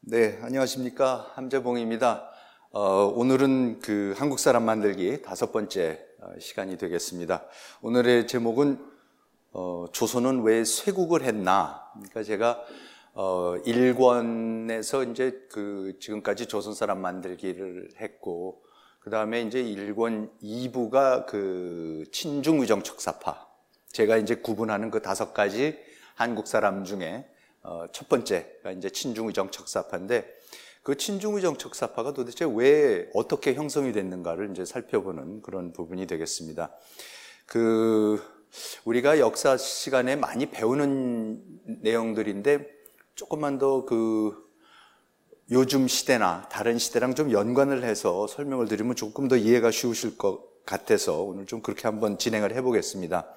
네, 안녕하십니까. 함재봉입니다. 오늘은 한국 사람 만들기 5번째 시간이 되겠습니다. 오늘의 제목은 조선은 왜 쇄국을 했나? 그러니까 제가 1권에서 이제 지금까지 조선 사람 만들기를 했고, 그 다음에 이제 1권 2부가 친중의정척사파. 제가 이제 구분하는 5가지 한국 사람 중에 첫 번째가 이제 친중의정척사파인데, 그 친중의정척사파가 도대체 왜 어떻게 형성이 됐는가를 이제 살펴보는 그런 부분이 되겠습니다. 우리가 역사 시간에 많이 배우는 내용들인데, 조금만 더 요즘 시대나 다른 시대랑 좀 연관을 해서 설명을 드리면 조금 더 이해가 쉬우실 것 같아서 오늘 좀 그렇게 한번 진행을 해보겠습니다.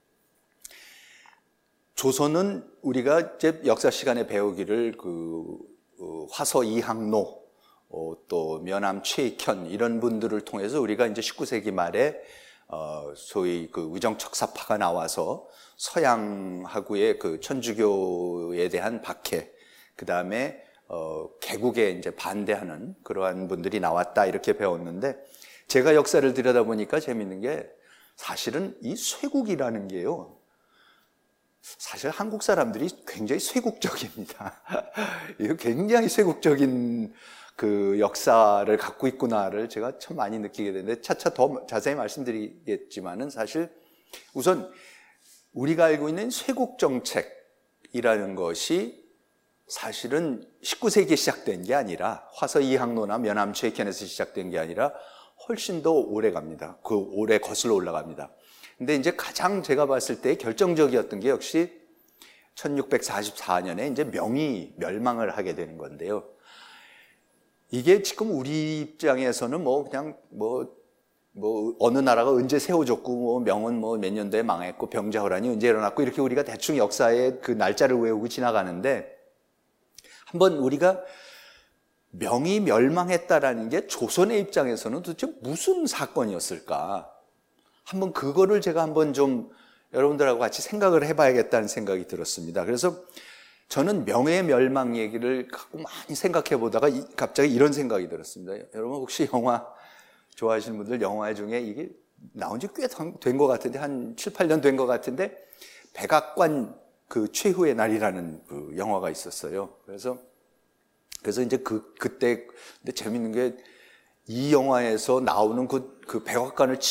조선은 우리가 이제 역사 시간에 배우기를 화서 이항로, 또 면함 최익현 이런 분들을 통해서 우리가 이제 19세기 말에 소위 의정척사파가 나와서 서양하고의 천주교에 대한 박해, 그 다음에 개국에 이제 반대하는 그러한 분들이 나왔다 이렇게 배웠는데, 제가 역사를 들여다보니까 재밌는 게 사실은 이 쇄국이라는 게요, 사실 한국 사람들이 굉장히 쇄국적입니다. 이거 굉장히 쇄국적인 역사를 갖고 있구나를 제가 참 많이 느끼게 되는데, 차차 더 자세히 말씀드리겠지만은, 사실 우선 우리가 알고 있는 쇄국 정책이라는 것이 사실은 19세기에 시작된 게 아니라, 화서 이항로나 면함 최익현에서 시작된 게 아니라 훨씬 더 오래 갑니다. 오래 거슬러 올라갑니다. 근데 이제 가장 제가 봤을 때 결정적이었던 게 역시 1644년에 이제 명이 멸망을 하게 되는 건데요. 이게 지금 우리 입장에서는 그냥 어느 나라가 언제 세워졌고, 명은 몇 년도에 망했고, 병자호란이 언제 일어났고, 이렇게 우리가 대충 역사의 날짜를 외우고 지나가는데, 한번 우리가 명이 멸망했다라는 게 조선의 입장에서는 도대체 무슨 사건이었을까? 한번 그거를 제가 한번 좀 여러분들하고 같이 생각을 해봐야겠다는 생각이 들었습니다. 그래서 저는 명의 멸망 얘기를 갖고 많이 생각해 보다가 갑자기 이런 생각이 들었습니다. 여러분 혹시 영화 좋아하시는 분들, 영화 중에 이게 나온 지 꽤 된 것 같은데, 한 7, 8년 된 것 같은데, 백악관 최후의 날이라는 영화가 있었어요. 그래서 이제 그때, 근데 재밌는 게, 이 영화에서 나오는 백악관을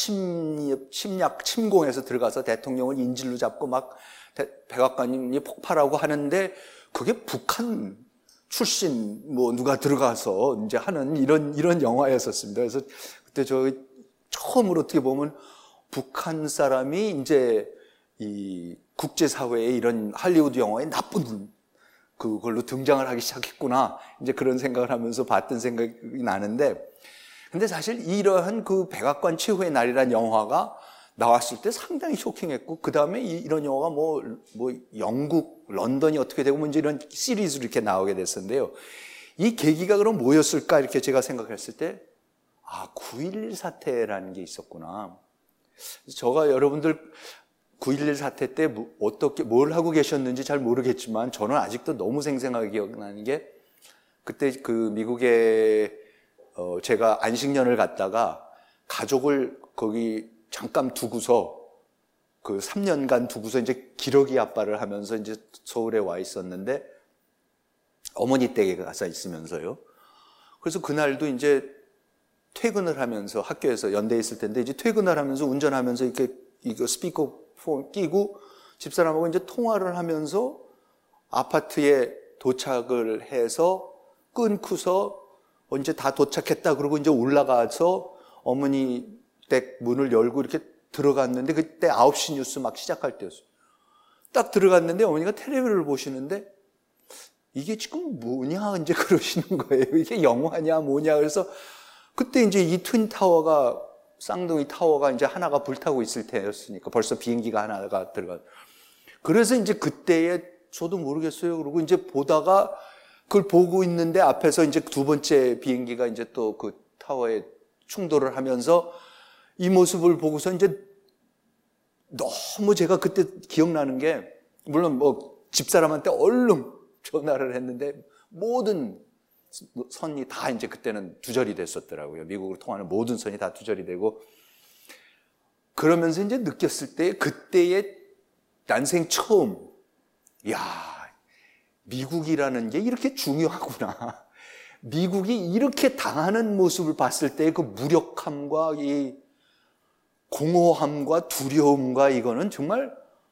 침공해서 들어가서 대통령을 인질로 잡고 백악관이 폭발하고 하는데, 그게 북한 출신 누가 들어가서 이제 하는 이런 영화였었습니다. 그래서 그때 처음으로 어떻게 보면 북한 사람이 이제 이 국제사회에 이런 할리우드 영화에 나쁜 그걸로 등장을 하기 시작했구나, 이제 그런 생각을 하면서 봤던 생각이 나는데, 근데 사실 이러한 백악관 최후의 날이라는 영화가 나왔을 때 상당히 쇼킹했고, 그 다음에 이런 영화가 영국, 런던이 어떻게 되고 이제 이런 시리즈로 이렇게 나오게 됐었는데요. 이 계기가 그럼 뭐였을까 이렇게 제가 생각했을 때, 9.11 사태라는 게 있었구나. 제가 여러분들 9.11 사태 때 뭘 하고 계셨는지 잘 모르겠지만, 저는 아직도 너무 생생하게 기억나는 게, 그때 미국에 제가 안식년을 갔다가 가족을 거기 잠깐 두고서 3년간 두고서 이제 기러기 아빠를 하면서 이제 서울에 와 있었는데, 어머니 댁에 가서 있으면서요. 그래서 그날도 이제 퇴근을 하면서, 학교에서 연대에 있을 텐데 이제 퇴근을 하면서 운전하면서 이거 스피커폰 끼고 집사람하고 이제 통화를 하면서 아파트에 도착을 해서 끊고서 이제 다 도착했다 그러고 이제 올라가서 어머니 댁 문을 열고 이렇게 들어갔는데, 그때 9시 뉴스 막 시작할 때였어요. 딱 들어갔는데 어머니가 텔레비를 보시는데, 이게 지금 뭐냐 이제 그러시는 거예요. 이게 영화냐 뭐냐. 그래서 그때 이제 이 트윈타워가, 쌍둥이 타워가 이제 하나가 불타고 있을 때였으니까 벌써 비행기가 하나가 들어가. 그래서 이제 그때에 저도 모르겠어요. 그러고 이제 보다가 그걸 보고 있는데, 앞에서 이제 두 번째 비행기가 이제 또 타워에 충돌을 하면서 이 모습을 보고서 이제 너무 제가 그때 기억나는 게, 물론 집사람한테 얼른 전화를 했는데, 모든 선이 다 이제 그때는 두절이 됐었더라고요. 미국으로 통하는 모든 선이 다 두절이 되고, 그러면서 이제 느꼈을 때, 그때의 난생 처음, 야, 미국이라는 게 이렇게 중요하구나. 미국이 이렇게 당하는 모습을 봤을 때 그 무력함과 이 공허함과 두려움과 이거는 정말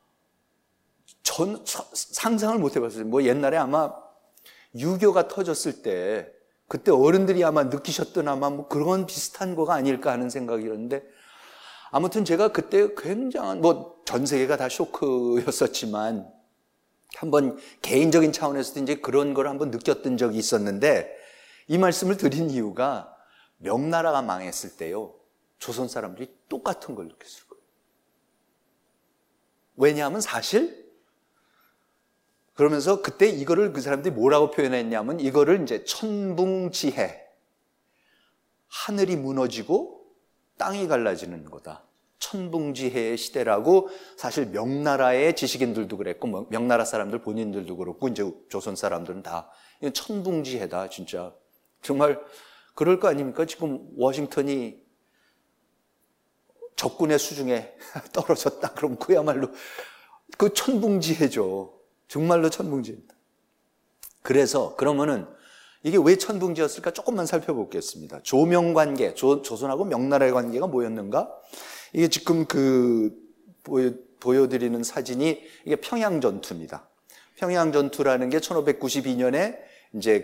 전 상상을 못 해봤어요. 뭐 옛날에 아마 유교가 터졌을 때 그때 어른들이 아마 느끼셨던 아마 뭐 그런 비슷한 거가 아닐까 하는 생각이 들었는데, 아무튼 제가 그때 굉장한 뭐 전 세계가 다 쇼크였었지만 한번 개인적인 차원에서도 이제 그런 걸 한번 느꼈던 적이 있었는데, 이 말씀을 드린 이유가 명나라가 망했을 때요, 조선 사람들이 똑같은 걸 느꼈을 거예요. 왜냐하면 사실 그러면서 그때 이거를 그 사람들이 뭐라고 표현했냐면, 이거를 이제 천붕지해, 하늘이 무너지고 땅이 갈라지는 거다. 천붕지해의 시대라고 사실 명나라의 지식인들도 그랬고, 명나라 사람들 본인들도 그렇고, 이제 조선 사람들은 다 이건 천붕지해다. 진짜 정말 그럴 거 아닙니까? 지금 워싱턴이 적군의 수중에 떨어졌다 그러면 그야말로 그 천붕지해죠. 정말로 천붕지입니다. 그래서 그러면은 이게 왜 천붕지였을까 조금만 살펴보겠습니다. 조명관계, 조선하고 명나라의 관계가 뭐였는가? 이게 지금 보여드리는 사진이 이게 평양전투입니다. 평양전투라는 게 1592년에 이제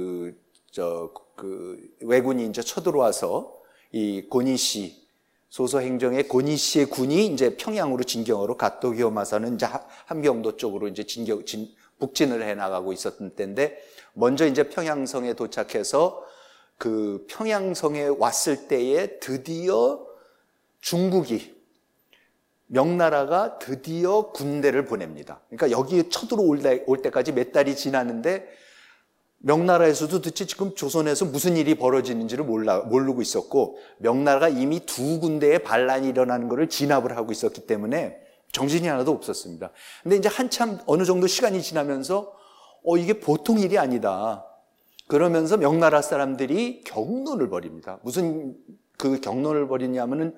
왜군이 이제 쳐들어와서 이 고니시, 소서행정의 고니시의 군이 이제 평양으로 진경으로 갓도기요마사는 이제 함경도 쪽으로 이제 북진을 해 나가고 있었던 때인데, 먼저 이제 평양성에 도착해서 그 평양성에 왔을 때에 드디어 중국이, 명나라가 드디어 군대를 보냅니다. 그러니까 여기 쳐들어올 때까지 몇 달이 지났는데 명나라에서도 도대체 지금 조선에서 무슨 일이 벌어지는지를 모르고 있었고, 명나라가 이미 두 군데의 반란이 일어나는 것을 진압을 하고 있었기 때문에 정신이 하나도 없었습니다. 근데 이제 한참 어느 정도 시간이 지나면서 이게 보통 일이 아니다. 그러면서 명나라 사람들이 격론을 벌입니다. 무슨 그 격론을 벌이냐면은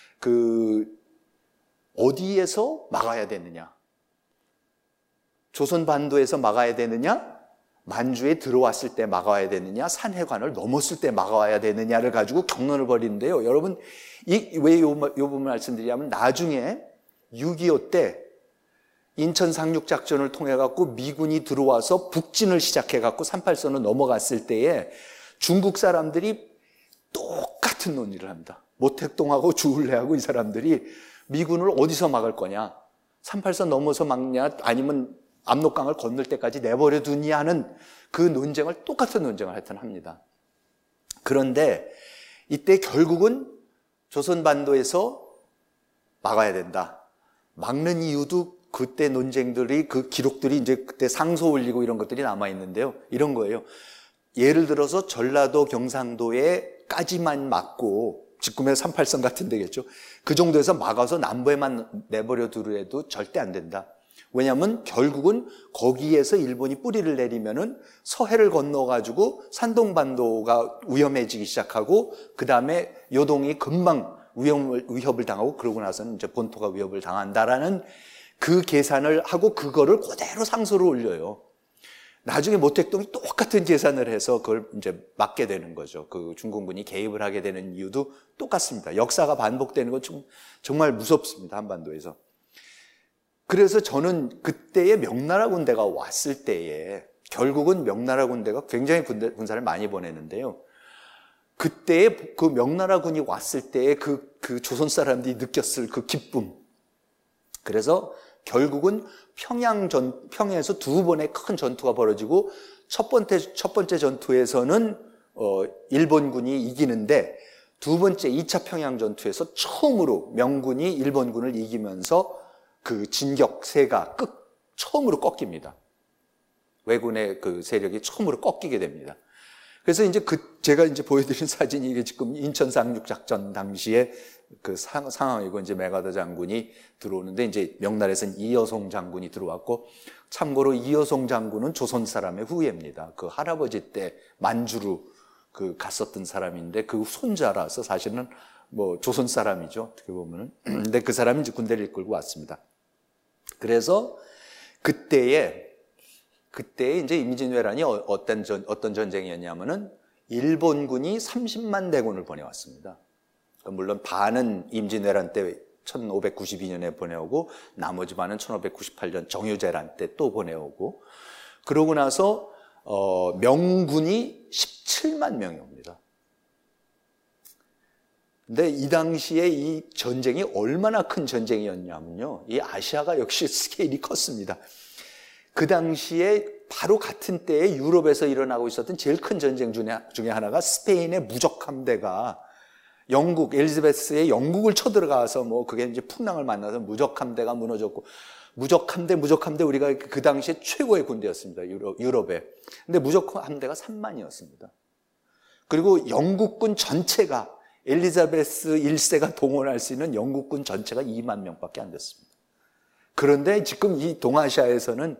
어디에서 막아야 되느냐? 조선 반도에서 막아야 되느냐? 만주에 들어왔을 때 막아야 되느냐? 산해관을 넘었을 때 막아야 되느냐를 가지고 격론을 벌이는데요. 여러분, 왜 이 부분 말씀드리냐면, 나중에 6.25 때 인천 상륙작전을 통해 갖고 미군이 들어와서 북진을 시작해 갖고 38선을 넘어갔을 때에 중국 사람들이 똑같은 논의를 합니다. 모택동하고 주울레하고 이 사람들이 미군을 어디서 막을 거냐? 38선 넘어서 막냐? 아니면 압록강을 건널 때까지 내버려 두냐 하는 그 논쟁을, 똑같은 논쟁을 하여튼 합니다. 그런데 이때 결국은 조선 반도에서 막아야 된다. 막는 이유도 그때 논쟁들이, 그 기록들이 이제 그때 상소 올리고 이런 것들이 남아있는데요. 이런 거예요. 예를 들어서 전라도 경상도에까지만 막고, 지금의 38선 같은 데겠죠. 그 정도에서 막아서 남부에만 내버려 두려도 절대 안 된다. 왜냐하면 결국은 거기에서 일본이 뿌리를 내리면은 서해를 건너가지고 산동반도가 위험해지기 시작하고, 그 다음에 요동이 금방 위협을 당하고, 그러고 나서는 이제 본토가 위협을 당한다라는 그 계산을 하고 그거를 그대로 상소를 올려요. 나중에 모택동이 똑같은 계산을 해서 그걸 이제 막게 되는 거죠. 그 중공군이 개입을 하게 되는 이유도 똑같습니다. 역사가 반복되는 건 정말 무섭습니다, 한반도에서. 그래서 저는 그때의 명나라 군대가 왔을 때에, 결국은 명나라 군대가 굉장히 군사를 많이 보내는데요. 그때의 그 명나라 군이 왔을 때의 그 조선 사람들이 느꼈을 그 기쁨. 그래서 결국은 평양에서 두 번의 큰 전투가 벌어지고, 첫 번째 전투에서는 일본군이 이기는데, 두 번째 2차 평양 전투에서 처음으로 명군이 일본군을 이기면서 그 진격세가 처음으로 꺾입니다. 왜군의 그 세력이 처음으로 꺾이게 됩니다. 그래서 이제 제가 이제 보여드린 사진이 이게 지금 인천 상륙작전 당시에 그 상황이고, 이제 맥아더 장군이 들어오는데, 이제 명나라에서는 이여송 장군이 들어왔고, 참고로 이여송 장군은 조선 사람의 후예입니다. 그 할아버지 때 만주로 그 갔었던 사람인데, 그 손자라서 사실은 뭐 조선 사람이죠, 어떻게 보면은. 근데 그 사람이 이제 군대를 이끌고 왔습니다. 그래서 그때에 이제 임진왜란이 어떤 전쟁이었냐면은, 일본군이 30만 대군을 보내왔습니다. 물론 반은 임진왜란 때 1592년에 보내오고, 나머지 반은 1598년 정유재란 때 또 보내오고, 그러고 나서 명군이 17만 명이 옵니다. 근데 이 당시에 이 전쟁이 얼마나 큰 전쟁이었냐면요, 이 아시아가 역시 스케일이 컸습니다. 그 당시에 바로 같은 때에 유럽에서 일어나고 있었던 제일 큰 전쟁 중에 하나가 스페인의 무적 함대가 엘리자베스의 영국을 쳐들어가서 뭐 그게 이제 풍랑을 만나서 무적 함대가 무너졌고, 무적 함대 우리가 그 당시에 최고의 군대였습니다, 유럽에. 근데 무적 함대가 3만이었습니다. 그리고 영국군 전체가, 엘리자베스 1세가 동원할 수 있는 영국군 전체가 2만 명밖에 안 됐습니다. 그런데 지금 이 동아시아에서는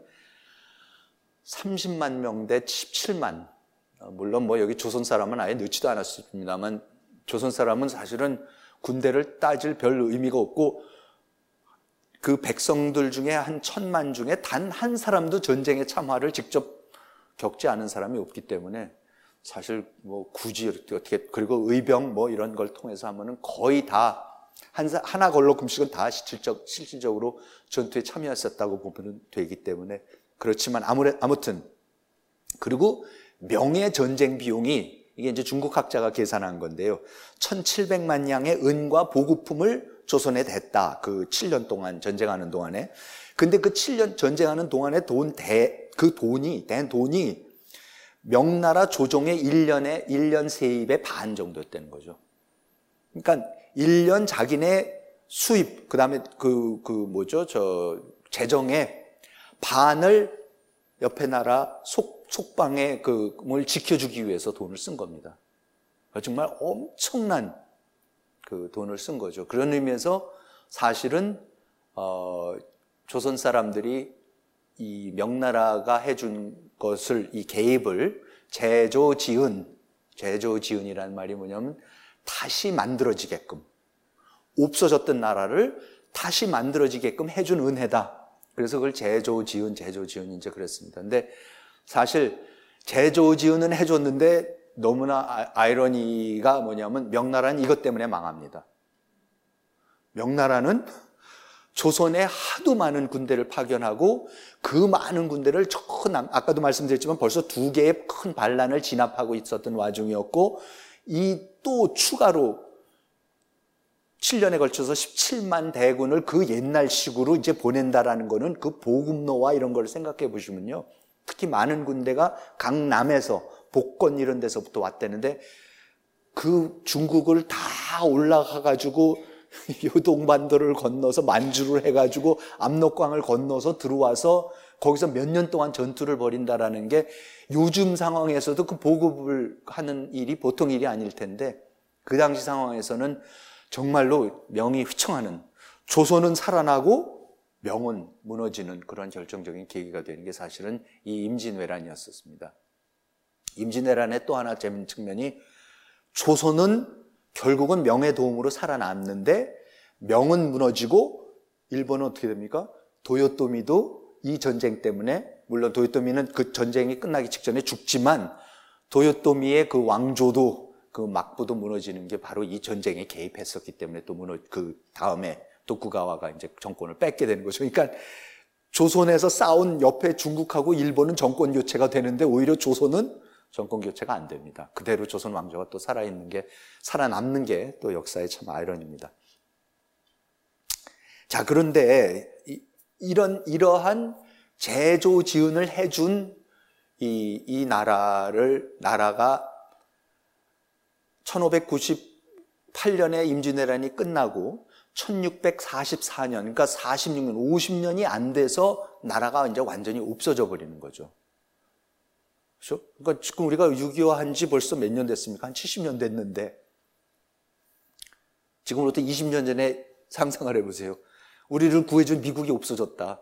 30만 명 대 17만, 물론 뭐 여기 조선 사람은 아예 넣지도 않았습니다만, 조선 사람은 사실은 군대를 따질 별 의미가 없고, 그 백성들 중에 한 1000만 중에 단 한 사람도 전쟁의 참화를 직접 겪지 않은 사람이 없기 때문에, 사실 뭐 굳이 어떻게, 그리고 의병 뭐 이런 걸 통해서 하면은 거의 다 하나 걸로 금씩은 다 실질적으로 전투에 참여했었다고 보면 되기 때문에. 그렇지만 아무튼, 그리고 명예 전쟁 비용이, 이게 이제 중국 학자가 계산한 건데요, 1700만 양의 은과 보급품을 조선에 댔다, 그 7년 동안 전쟁하는 동안에. 근데 그 7년 전쟁하는 동안에 된 돈이 명나라 조정의 1년 세입의 반 정도였다는 거죠. 그러니까 1년 자기네 수입, 그 다음에 재정의 반을 옆에 나라 속방의 뭘 지켜주기 위해서 돈을 쓴 겁니다. 정말 엄청난 그 돈을 쓴 거죠. 그런 의미에서 사실은 조선 사람들이 이 명나라가 해준 것을, 이 개입을 제조지은이라는 말이 뭐냐면 다시 만들어지게끔, 없어졌던 나라를 다시 만들어지게끔 해준 은혜다. 그래서 그걸 제조지은 이제 그랬습니다. 근데 사실 제조지은은 해줬는데 너무나 아이러니가 뭐냐면, 명나라는 이것 때문에 망합니다. 명나라는 조선에 하도 많은 군대를 파견하고, 그 많은 군대를 아까도 말씀드렸지만 벌써 2개의 큰 반란을 진압하고 있었던 와중이었고, 이 또 추가로 7년에 걸쳐서 17만 대군을 그 옛날식으로 이제 보낸다라는 거는, 그 보급로와 이런 걸 생각해 보시면요, 특히 많은 군대가 강남에서 복건 이런 데서부터 왔다는데, 그 중국을 다 올라가가지고 요동반도를 건너서 만주를 해가지고 압록강을 건너서 들어와서 거기서 몇 년 동안 전투를 벌인다라는 게 요즘 상황에서도 그 보급을 하는 일이 보통 일이 아닐 텐데, 그 당시 상황에서는 정말로 명이 휘청하는, 조선은 살아나고 명은 무너지는 그런 결정적인 계기가 되는 게 사실은 이 임진왜란이었습니다. 임진왜란의 또 하나 재밌는 측면이, 조선은 결국은 명의 도움으로 살아남는데 명은 무너지고, 일본은 어떻게 됩니까? 도요토미도 이 전쟁 때문에, 물론 도요토미는 그 전쟁이 끝나기 직전에 죽지만, 도요토미의 그 왕조도, 그 막부도 무너지는 게 바로 이 전쟁에 개입했었기 때문에, 또 그 다음에 도쿠가와가 이제 정권을 뺏게 되는 거죠. 그러니까 조선에서 싸운 옆에 중국하고 일본은 정권 교체가 되는데, 오히려 조선은 정권 교체가 안 됩니다. 그대로 조선 왕조가 또 살아남는 게 또 역사의 참 아이러니입니다. 자, 그런데 이러한 제조지은을 해준 이 나라가 1598년에 임진왜란이 끝나고 1644년, 그러니까 46년, 50년이 안 돼서 나라가 이제 완전히 없어져 버리는 거죠. 그렇죠? 그러니까 지금 우리가 6.25 한 지 벌써 몇 년 됐습니까? 한 70년 됐는데 지금으로부터 20년 전에 상상을 해보세요. 우리를 구해준 미국이 없어졌다.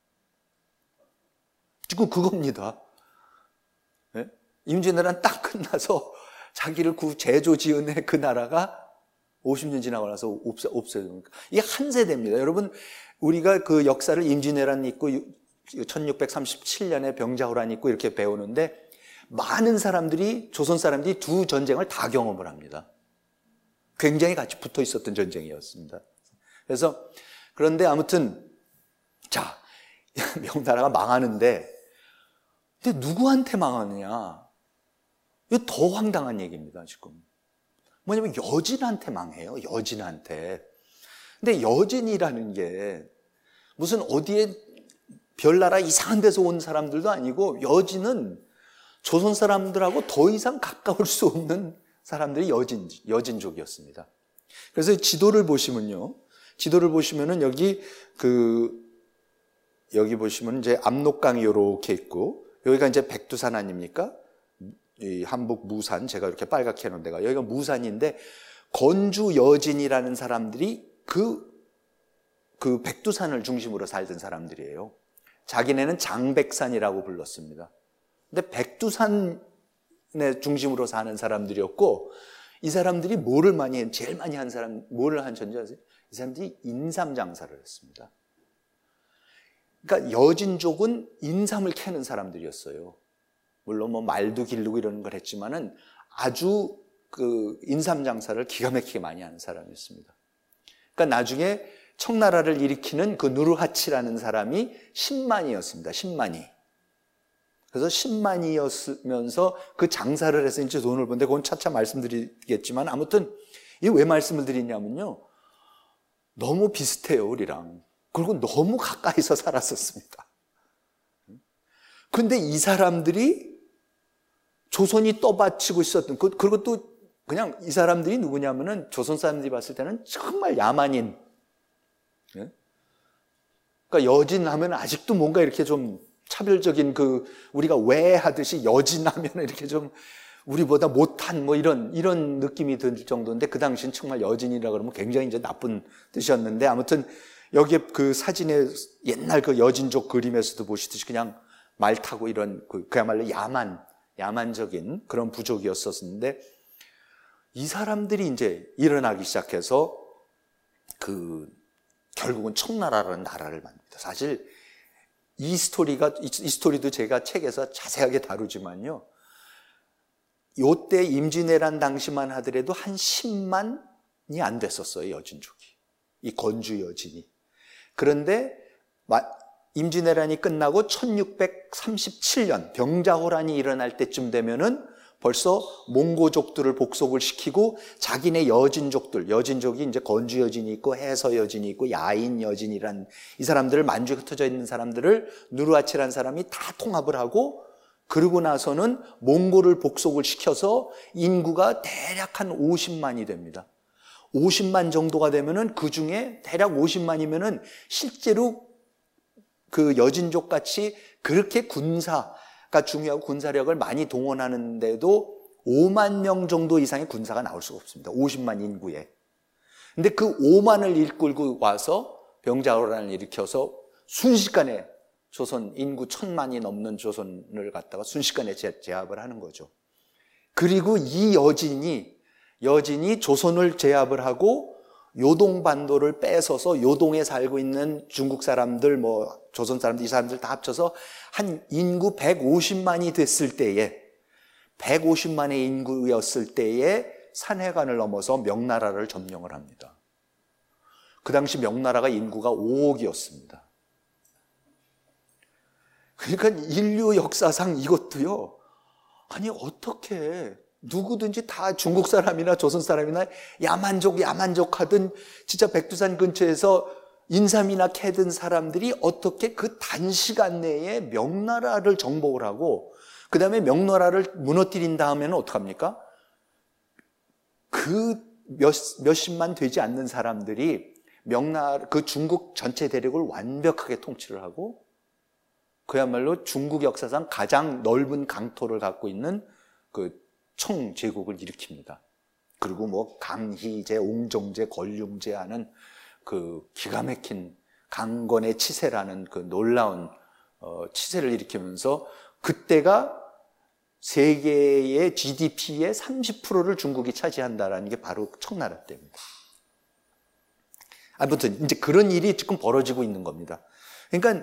지금 그겁니다. 네? 임진왜란 딱 끝나서 자기를 재조 지은 그 나라가 50년 지나고 나서 없어집니까? 이게 한 세대입니다. 여러분, 우리가 그 역사를 임진왜란 있고 1637년에 병자호란 있고 이렇게 배우는데 많은 사람들이, 조선 사람들이 두 전쟁을 다 경험을 합니다. 굉장히 같이 붙어 있었던 전쟁이었습니다. 그래서, 그런데 아무튼, 자, 명나라가 망하는데, 근데 누구한테 망하느냐? 이거 더 황당한 얘기입니다, 지금. 뭐냐면 여진한테 망해요, 여진한테. 근데 여진이라는 게 무슨 어디에 별나라 이상한 데서 온 사람들도 아니고 여진은 조선 사람들하고 더 이상 가까울 수 없는 사람들이 여진족이었습니다. 그래서 지도를 보시면요. 지도를 보시면은 여기 보시면 이제 압록강이 이렇게 있고 여기가 이제 백두산 아닙니까? 이 한복 무산, 제가 이렇게 빨갛게 해놓은 데가 여기가 무산인데 건주 여진이라는 사람들이 그 백두산을 중심으로 살던 사람들이에요. 자기네는 장백산이라고 불렀습니다. 근데 백두산의 중심으로 사는 사람들이었고 이 사람들이 제일 많이 한 사람, 뭐를 하셨는지 아세요? 이 사람들이 인삼 장사를 했습니다. 그러니까 여진족은 인삼을 캐는 사람들이었어요. 물론 뭐 말도 기르고 이러는 걸 했지만은 아주 그 인삼 장사를 기가 막히게 많이 하는 사람이었습니다. 그러니까 나중에 청나라를 일으키는 그 누르하치라는 사람이 10만이었습니다. 10만이. 그래서 10만이었으면서 그 장사를 해서 이제 돈을 번데 그건 차차 말씀드리겠지만 아무튼 이게 왜 말씀을 드리냐면요. 너무 비슷해요, 우리랑. 그리고 너무 가까이서 살았었습니다. 근데 이 사람들이 조선이 떠받치고 있었던, 그리고 또 그냥 이 사람들이 누구냐면은 조선 사람들이 봤을 때는 정말 야만인. 그러니까 여진 하면 아직도 뭔가 이렇게 좀 차별적인 우리가 왜 하듯이 여진 하면 이렇게 좀 우리보다 못한 뭐 이런 느낌이 들 정도인데 그 당시엔 정말 여진이라 그러면 굉장히 이제 나쁜 뜻이었는데 아무튼 여기에 그 사진에 옛날 그 여진족 그림에서도 보시듯이 그냥 말 타고 이런 그야말로 야만적인 그런 부족이었었는데 이 사람들이 이제 일어나기 시작해서 결국은 청나라라는 나라를 만듭니다. 사실 이 스토리도 제가 책에서 자세하게 다루지만요. 요때 임진왜란 당시만 하더라도 한 10만이 안 됐었어요, 여진족이. 이 건주 여진이. 그런데 임진왜란이 끝나고 1637년 병자호란이 일어날 때쯤 되면은 벌써 몽고족들을 복속을 시키고 자기네 여진족이 이제 건주 여진이 있고 해서 여진이 있고 야인 여진이란 이 사람들을 만주에 흩어져 있는 사람들을 누르하치라는 사람이 다 통합을 하고 그러고 나서는 몽고를 복속을 시켜서 인구가 대략 한 50만이 됩니다. 50만 정도가 되면은 그 중에 대략 50만이면은 실제로 그 여진족 같이 그렇게 군사가 중요하고 군사력을 많이 동원하는데도 5만 명 정도 이상의 군사가 나올 수가 없습니다. 50만 인구에. 근데 그 5만을 이끌고 와서 병자호란을 일으켜서 순식간에 조선 인구 1000만이 넘는 조선을 갖다가 순식간에 제압을 하는 거죠. 그리고 이 여진이 조선을 제압을 하고 요동반도를 뺏어서 요동에 살고 있는 중국 사람들, 뭐 조선 사람들, 이 사람들 다 합쳐서 한 인구 150만이 됐을 때에 150만의 인구였을 때에 산해관을 넘어서 명나라를 점령을 합니다. 그 당시 명나라가 인구가 5억이었습니다. 그러니까 인류 역사상 이것도요. 아니 어떻게 누구든지 다 중국 사람이나 조선 사람이나 야만족 하든 진짜 백두산 근처에서 인삼이나 캐든 사람들이 어떻게 그 단시간 내에 명나라를 정복을 하고 그 다음에 명나라를 무너뜨린 다음에는 어떡합니까? 그 몇십만 되지 않는 사람들이 그 중국 전체 대륙을 완벽하게 통치를 하고 그야말로 중국 역사상 가장 넓은 강토를 갖고 있는 그 청 제국을 일으킵니다. 그리고 뭐 강희제, 옹정제, 권륭제 하는 그 기가 막힌 강건의 치세라는 그 놀라운 치세를 일으키면서 그때가 세계의 GDP의 30%를 중국이 차지한다라는 게 바로 청나라 때입니다. 아무튼 이제 그런 일이 지금 벌어지고 있는 겁니다. 그러니까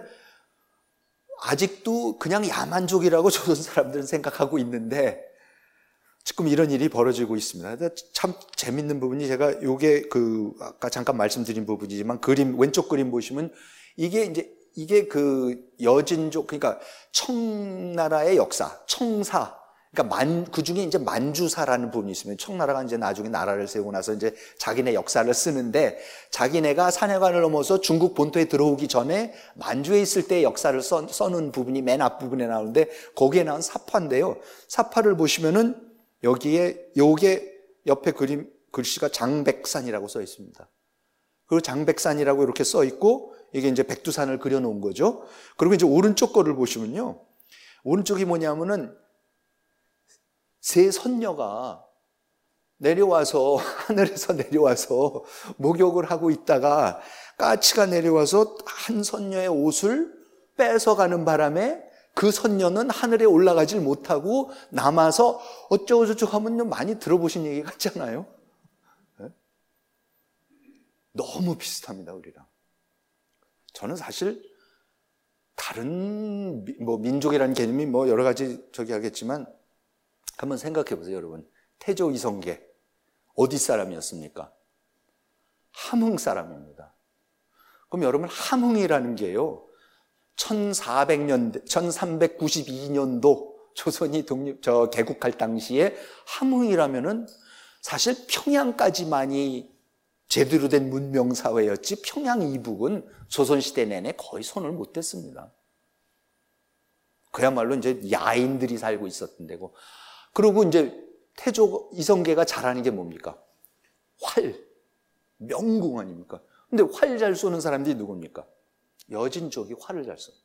아직도 그냥 야만족이라고 조선 사람들은 생각하고 있는데 지금 이런 일이 벌어지고 있습니다. 참 재밌는 부분이 제가 요게 아까 잠깐 말씀드린 부분이지만 왼쪽 그림 보시면 이게 그 여진족, 그러니까 청나라의 역사, 청사, 그러니까 그 중에 이제 만주사라는 부분이 있으면 청나라가 이제 나중에 나라를 세우고 나서 이제 자기네 역사를 쓰는데 자기네가 산해관을 넘어서 중국 본토에 들어오기 전에 만주에 있을 때의 역사를 써놓은 부분이 맨 앞부분에 나오는데 거기에 나온 사파인데요. 사파를 보시면은 요게 옆에 글씨가 장백산이라고 써 있습니다. 그리고 장백산이라고 이렇게 써 있고 이게 이제 백두산을 그려놓은 거죠. 그리고 이제 오른쪽 거를 보시면요. 오른쪽이 뭐냐면은 세 선녀가 내려와서, 하늘에서 내려와서 목욕을 하고 있다가 까치가 내려와서 한 선녀의 옷을 뺏어가는 바람에 그 선녀는 하늘에 올라가질 못하고 남아서 어쩌고저쩌고 하면 많이 들어보신 얘기 같잖아요. 네? 너무 비슷합니다, 우리랑. 저는 사실 다른 민족이라는 개념이 여러 가지 하겠지만 한번 생각해 보세요, 여러분. 태조 이성계 어디 사람이었습니까? 함흥 사람입니다. 그럼 여러분 함흥이라는 게요, 1392년도 조선이 개국할 당시에 함흥이라면은 사실 평양까지만이 제대로 된 문명사회였지 평양 이북은 조선시대 내내 거의 손을 못 댔습니다. 그야말로 이제 야인들이 살고 있었던 데고. 그리고 이제 태조 이성계가 잘하는 게 뭡니까? 활, 명궁 아닙니까? 근데 활 잘 쏘는 사람들이 누굽니까? 여진족이 활을 잘 쏩니다.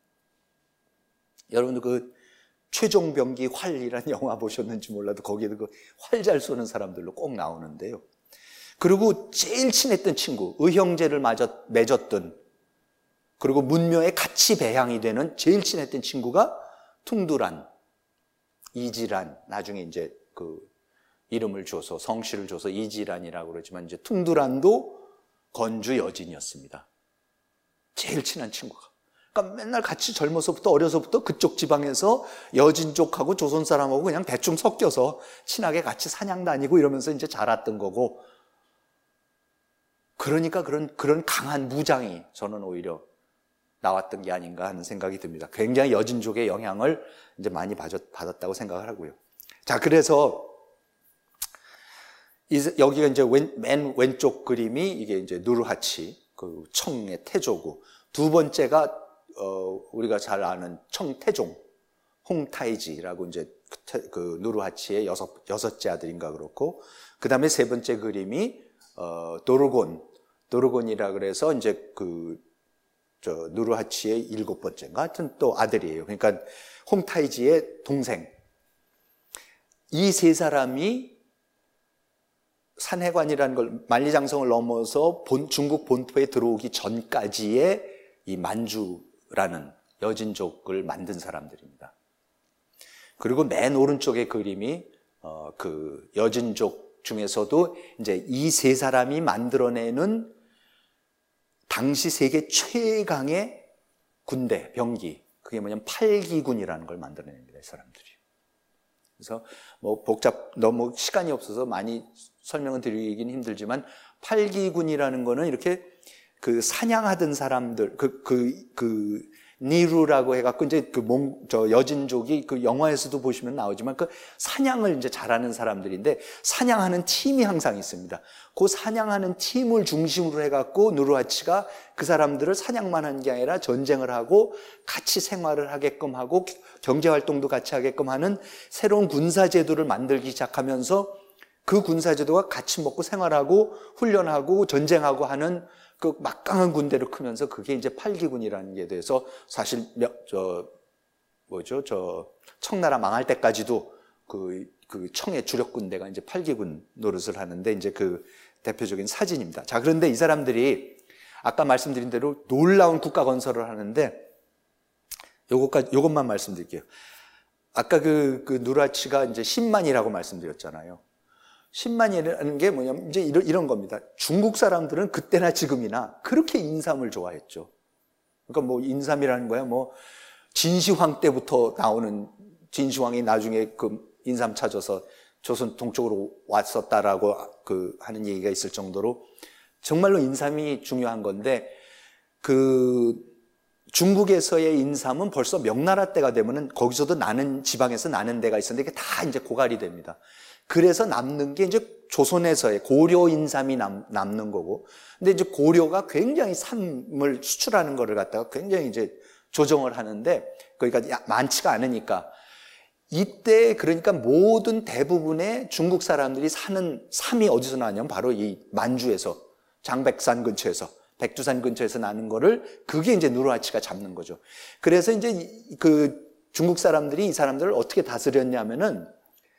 여러분들 그 최종병기 활이라는 영화 보셨는지 몰라도 거기에도 그 활 잘 쏘는 사람들로 꼭 나오는데요. 그리고 제일 친했던 친구, 의형제를 맺었던, 그리고 문묘에 같이 배향이 되는 제일 친했던 친구가 퉁두란, 이지란, 나중에 이제 그 이름을 줘서 성씨를 줘서 이지란이라고 그러지만 이제 퉁두란도 건주 여진이었습니다. 제일 친한 친구가. 그러니까 맨날 같이 젊어서부터 어려서부터 그쪽 지방에서 여진족하고 조선 사람하고 그냥 대충 섞여서 친하게 같이 사냥 다니고 이러면서 이제 자랐던 거고. 그러니까 그런 강한 무장이 저는 오히려 나왔던 게 아닌가 하는 생각이 듭니다. 굉장히 여진족의 영향을 이제 많이 받았다고 생각을 하고요. 자, 그래서 여기가 이제 맨 왼쪽 그림이 이게 이제 누르하치, 그 청의 태조고, 두 번째가 우리가 잘 아는 청태종, 홍타이지라고 이제 그 누르하치의 여섯째 아들인가 그렇고, 그 다음에 세 번째 그림이 도르곤이라 그래서 이제 누르하치의 일곱 번째인가 하여튼 또 아들이에요. 그러니까 홍타이지의 동생. 이 세 사람이 산해관이라는 걸, 만리장성을 넘어서 중국 본토에 들어오기 전까지의 이 만주라는 여진족을 만든 사람들입니다. 그리고 맨 오른쪽의 그림이 그 여진족 중에서도 이제 이 세 사람이 만들어내는 당시 세계 최강의 군대, 병기, 그게 뭐냐면 팔기군이라는 걸 만들어냅니다, 이 사람들이. 그래서 너무 시간이 없어서 많이 설명은 드리긴 힘들지만, 팔기군이라는 거는 이렇게 그 사냥하던 사람들, 니루라고 해갖고 이제 여진족이 그 영화에서도 보시면 나오지만 그 사냥을 이제 잘하는 사람들인데, 사냥하는 팀이 항상 있습니다. 그 사냥하는 팀을 중심으로 해갖고 누르하치가 그 사람들을 사냥만 하는 게 아니라 전쟁을 하고 같이 생활을 하게끔 하고 경제활동도 같이 하게끔 하는 새로운 군사제도를 만들기 시작하면서 그 군사제도가 같이 먹고 생활하고 훈련하고 전쟁하고 하는 그 막강한 군대로 크면서 그게 이제 8기군이라는 게 돼서 사실 청나라 망할 때까지도 그 청의 주력 군대가 이제 8기군 노릇을 하는데 이제 그 대표적인 사진입니다. 자, 그런데 이 사람들이 아까 말씀드린 대로 놀라운 국가 건설을 하는데 요것만 말씀드릴게요. 아까 그 누르하치가 이제 10만이라고 말씀드렸잖아요. 10만이라는 게 뭐냐면 이제 이런 겁니다. 중국 사람들은 그때나 지금이나 그렇게 인삼을 좋아했죠. 그러니까 뭐 인삼이라는 거야 뭐 진시황 때부터 나오는, 진시황이 나중에 그 인삼 찾아서 조선 동쪽으로 왔었다라고 하는 얘기가 있을 정도로 정말로 인삼이 중요한 건데, 그 중국에서의 인삼은 벌써 명나라 때가 되면은 거기서도 나는, 지방에서 나는 데가 있었는데 이게 다 이제 고갈이 됩니다. 그래서 남는 게 이제 조선에서의 고려 인삼이 남는 거고, 근데 이제 고려가 굉장히 삼을 수출하는 거를 갖다가 굉장히 이제 조정을 하는데, 그러니까 많지가 않으니까 이때 그러니까 모든 대부분의 중국 사람들이 사는 삼이 어디서 나냐면 바로 이 만주에서, 장백산 근처에서, 백두산 근처에서 나는 거를, 그게 이제 누르하치가 잡는 거죠. 그래서 이제 그 중국 사람들이 이 사람들을 어떻게 다스렸냐면은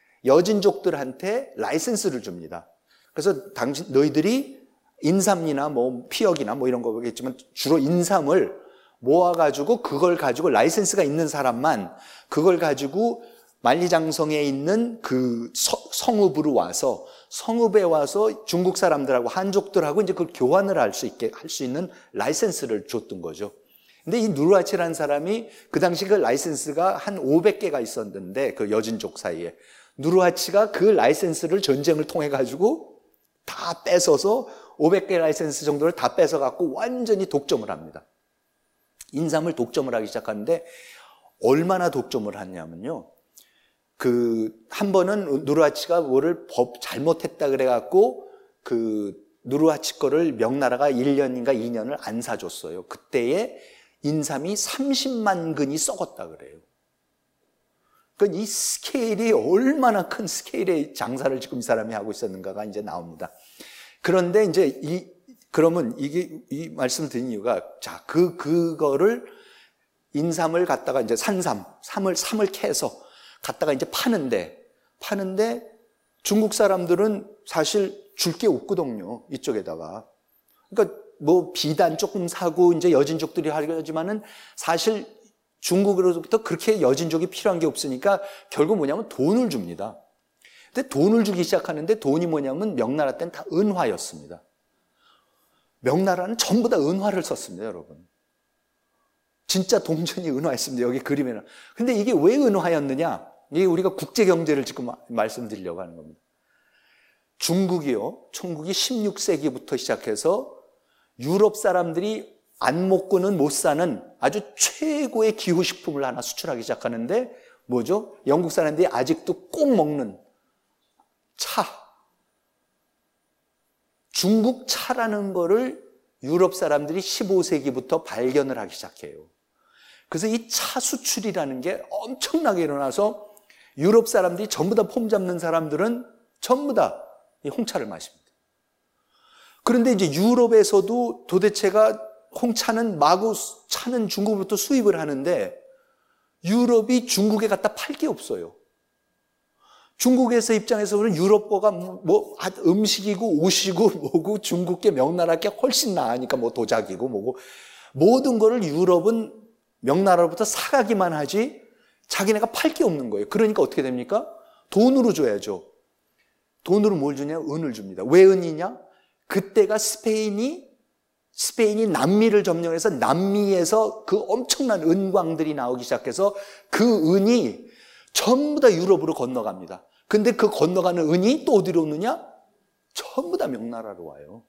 여진족들한테 라이센스를 줍니다. 그래서 너희들이 인삼이나 뭐 피역이나 뭐 이런 거겠지만 주로 인삼을 모아가지고 그걸 가지고 라이센스가 있는 사람만 그걸 가지고 만리장성에 있는 그 성읍으로 와서, 성읍에 와서 중국 사람들하고 한족들하고 이제 그걸 교환을 할 수 있는 라이센스를 줬던 거죠. 근데 이 누르하치라는 사람이 그 당시 그 라이센스가 한 500개가 있었는데 그 여진족 사이에 누르하치가 그 라이센스를 전쟁을 통해 가지고 다 뺏어서 500개 라이센스 정도를 다 뺏어 갖고 완전히 독점을 합니다. 인삼을 독점을 하기 시작하는데 얼마나 독점을 하냐면요. 한 번은 누르하치가 뭐를 잘못했다 그래갖고 누르하치 거를 명나라가 1년인가 2년을 안 사줬어요. 그때에 인삼이 30만 근이 썩었다 그래요. 그러니까 이 스케일이 얼마나 큰 스케일의 장사를 지금 이 사람이 하고 있었는가가 이제 나옵니다. 그런데 이제 그러면 이 말씀을 드린 이유가, 자, 그거를 인삼을 갖다가 이제 삼을 캐서 갖다가 이제 파는데 중국 사람들은 사실 줄 게 없거든요. 이쪽에다가. 그러니까 뭐 비단 조금 사고 이제 여진족들이 하지만은 사실 중국으로부터 그렇게 여진족이 필요한 게 없으니까 결국 뭐냐면 돈을 줍니다. 근데 돈을 주기 시작하는데 돈이 뭐냐면 명나라 때는 다 은화였습니다. 명나라는 전부 다 은화를 썼습니다, 여러분. 진짜 동전이 은화였습니다. 여기 그림에는. 근데 이게 왜 은화였느냐? 이게 우리가 국제 경제를 지금 말씀드리려고 하는 겁니다. 총국이 16세기부터 시작해서 유럽 사람들이 안 먹고는 못 사는 아주 최고의 기후식품을 하나 수출하기 시작하는데 뭐죠? 영국 사람들이 아직도 꼭 먹는 차. 중국 차라는 거를 유럽 사람들이 15세기부터 발견을 하기 시작해요. 그래서 이 차 수출이라는 게 엄청나게 일어나서 유럽 사람들이 전부 다 폼 잡는 사람들은 전부 다 이 홍차를 마십니다. 그런데 이제 유럽에서도 도대체가 홍차는 마구 차는 중국으로부터 수입을 하는데 유럽이 중국에 갖다 팔 게 없어요. 중국에서 입장에서 보면 유럽 거가 뭐 음식이고 옷이고 뭐고 중국계 명나라께 훨씬 나으니까 뭐 도자기고 뭐고 모든 거를 유럽은 명나라로부터 사가기만 하지 자기네가 팔 게 없는 거예요. 그러니까 어떻게 됩니까? 돈으로 줘야죠. 돈으로 뭘 주냐? 은을 줍니다. 왜 은이냐? 그때가 스페인이 남미를 점령해서 남미에서 그 엄청난 은광들이 나오기 시작해서 그 은이 전부 다 유럽으로 건너갑니다. 근데 그 건너가는 은이 또 어디로 오느냐? 전부 다 명나라로 와요.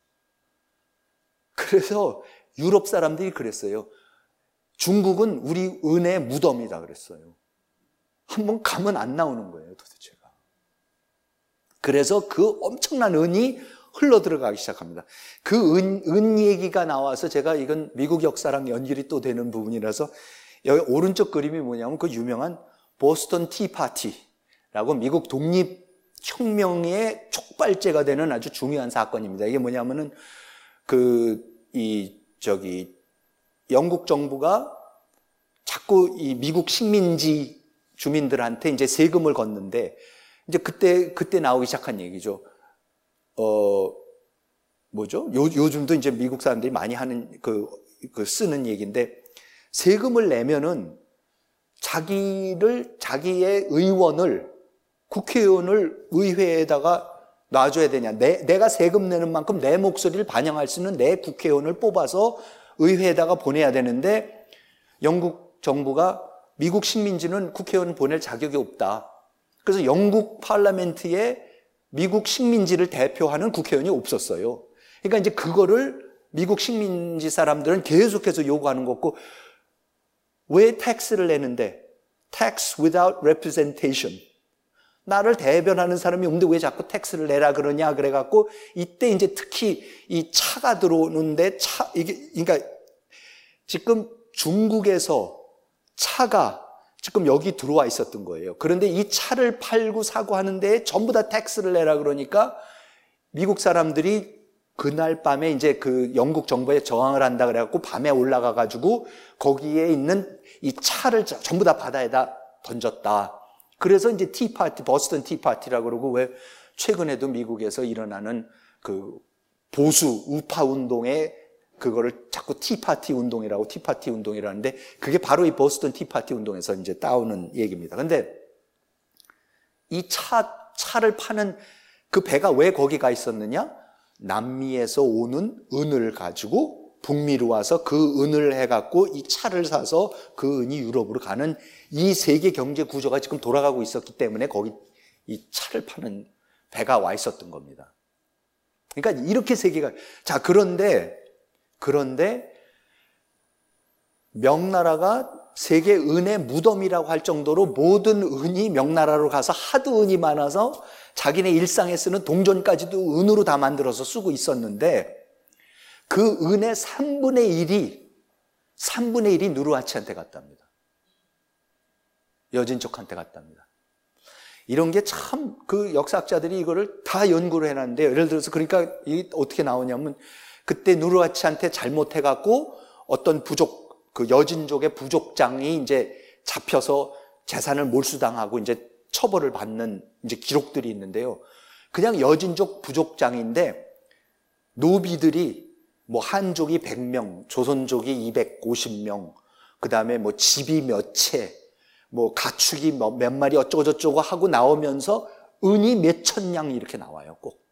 그래서 유럽 사람들이 그랬어요. 중국은 우리 은의 무덤이다 그랬어요. 한번 가면 안 나오는 거예요, 도대체가. 그래서 그 엄청난 은이 흘러 들어가기 시작합니다. 그 은 얘기가 나와서 제가 이건 미국 역사랑 연결이 또 되는 부분이라서 여기 오른쪽 그림이 뭐냐면 그 유명한 보스턴 티파티라고 미국 독립혁명의 촉발제가 되는 아주 중요한 사건입니다. 이게 뭐냐면은 영국 정부가 자꾸 이 미국 식민지 주민들한테 이제 세금을 걷는데, 이제 그때 나오기 시작한 얘기죠. 요즘도 이제 미국 사람들이 많이 하는 쓰는 얘기인데, 세금을 내면은 자기의 국회의원을 의회에다가 놔줘야 되냐. 내가 세금 내는 만큼 내 목소리를 반영할 수 있는 내 국회의원을 뽑아서 의회에다가 보내야 되는데, 영국 정부가 미국 식민지는 국회의원 보낼 자격이 없다. 그래서 영국 파르라멘트에 미국 식민지를 대표하는 국회의원이 없었어요. 그러니까 이제 그거를 미국 식민지 사람들은 계속해서 요구하는 거고, 왜 텍스를 내는데? tax without representation. 나를 대변하는 사람이 없는데 왜 자꾸 텍스를 내라 그러냐 그래갖고, 이때 이제 특히 이 차가 들어오는데 그러니까 지금 중국에서 차가 지금 여기 들어와 있었던 거예요. 그런데 이 차를 팔고 사고 하는데 전부 다 텍스를 내라 그러니까 미국 사람들이 그날 밤에 이제 영국 정부에 저항을 한다 그래갖고 밤에 올라가 가지고 거기에 있는 이 차를 전부 다 바다에다 던졌다. 그래서 이제 티파티, 버스턴 티파티라고 그러고, 왜 최근에도 미국에서 일어나는 보수 우파 운동에 그거를 자꾸 티파티 운동이라는데, 그게 바로 이 보스턴 티파티 운동에서 이제 따오는 얘기입니다. 근데 이 차를 파는 그 배가 왜 거기 가 있었느냐? 남미에서 오는 은을 가지고 북미로 와서 그 은을 해갖고 이 차를 사서 그 은이 유럽으로 가는 이 세계 경제 구조가 지금 돌아가고 있었기 때문에 거기 이 차를 파는 배가 와 있었던 겁니다. 그러니까 이렇게 세계가, 자, 그런데 명나라가 세계 은의 무덤이라고 할 정도로 모든 은이 명나라로 가서 하도 은이 많아서 자기네 일상에 쓰는 동전까지도 은으로 다 만들어서 쓰고 있었는데, 그 은의 3분의 1이 누르하치한테 갔답니다. 여진족한테 갔답니다. 이런 게 참 역사학자들이 이거를 다 연구를 해놨는데, 예를 들어서 그러니까 이게 어떻게 나오냐면, 그때 누르하치한테 잘못해갖고 어떤 여진족의 부족장이 이제 잡혀서 재산을 몰수당하고 이제 처벌을 받는 이제 기록들이 있는데요. 그냥 여진족 부족장인데 노비들이 한족이 100명, 조선족이 250명, 그 다음에 집이 몇 채, 가축이 몇 마리 어쩌고저쩌고 하고 나오면서 은이 몇천 냥 이렇게 나와요, 꼭.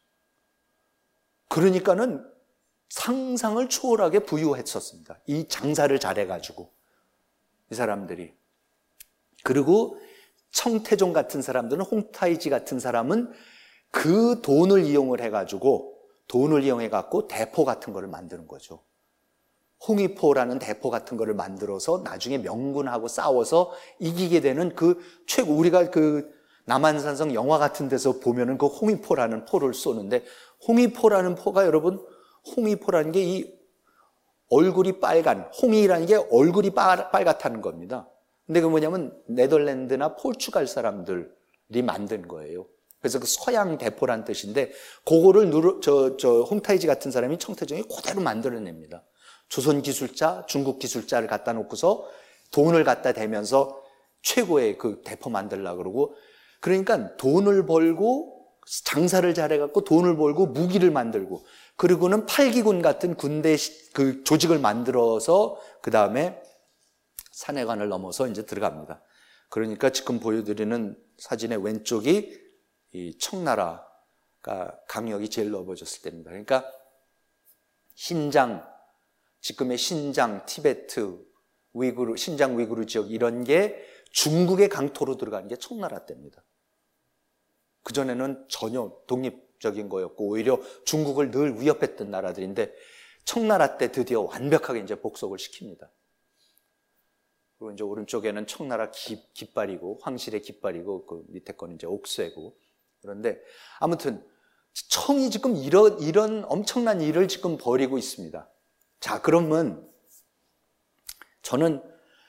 그러니까는 상상을 초월하게 부유했었습니다. 이 장사를 잘해가지고, 이 사람들이. 그리고 청태종 같은 사람들은, 홍타이지 같은 사람은 그 돈을 이용해갖고 대포 같은 거를 만드는 거죠. 홍위포라는 대포 같은 거를 만들어서 나중에 명군하고 싸워서 이기게 되는 우리가 남한산성 영화 같은 데서 보면은 홍위포라는 포를 쏘는데, 홍위포라는 포가 여러분, 홍위포라는 게 이 얼굴이 빨간, 홍이라는 게 얼굴이 빨갛다는 겁니다. 근데 뭐냐면 네덜란드나 포르투갈 사람들이 만든 거예요. 그래서 서양 대포란 뜻인데, 그거를 홍타이지 같은 사람이 청태종이 그대로 만들어냅니다. 조선 기술자, 중국 기술자를 갖다 놓고서 돈을 갖다 대면서 최고의 대포 만들려고 그러고, 그러니까 돈을 벌고 장사를 잘해갖고 돈을 벌고 무기를 만들고, 그리고는 팔기군 같은 군대 조직을 만들어서 그 다음에 산해관을 넘어서 이제 들어갑니다. 그러니까 지금 보여드리는 사진의 왼쪽이 이 청나라가 강력이 제일 넓어졌을 때입니다. 그러니까 지금의 신장, 티베트, 신장 위구르 지역 이런 게 중국의 강토로 들어가는 게 청나라 때입니다. 그전에는 전혀 독립적인 거였고 오히려 중국을 늘 위협했던 나라들인데, 청나라 때 드디어 완벽하게 이제 복속을 시킵니다. 그리고 이제 오른쪽에는 청나라 깃발이고, 황실의 깃발이고, 그 밑에 거는 이제 옥새고. 그런데 아무튼 청이 지금 이런 엄청난 일을 지금 벌이고 있습니다. 자, 그러면 저는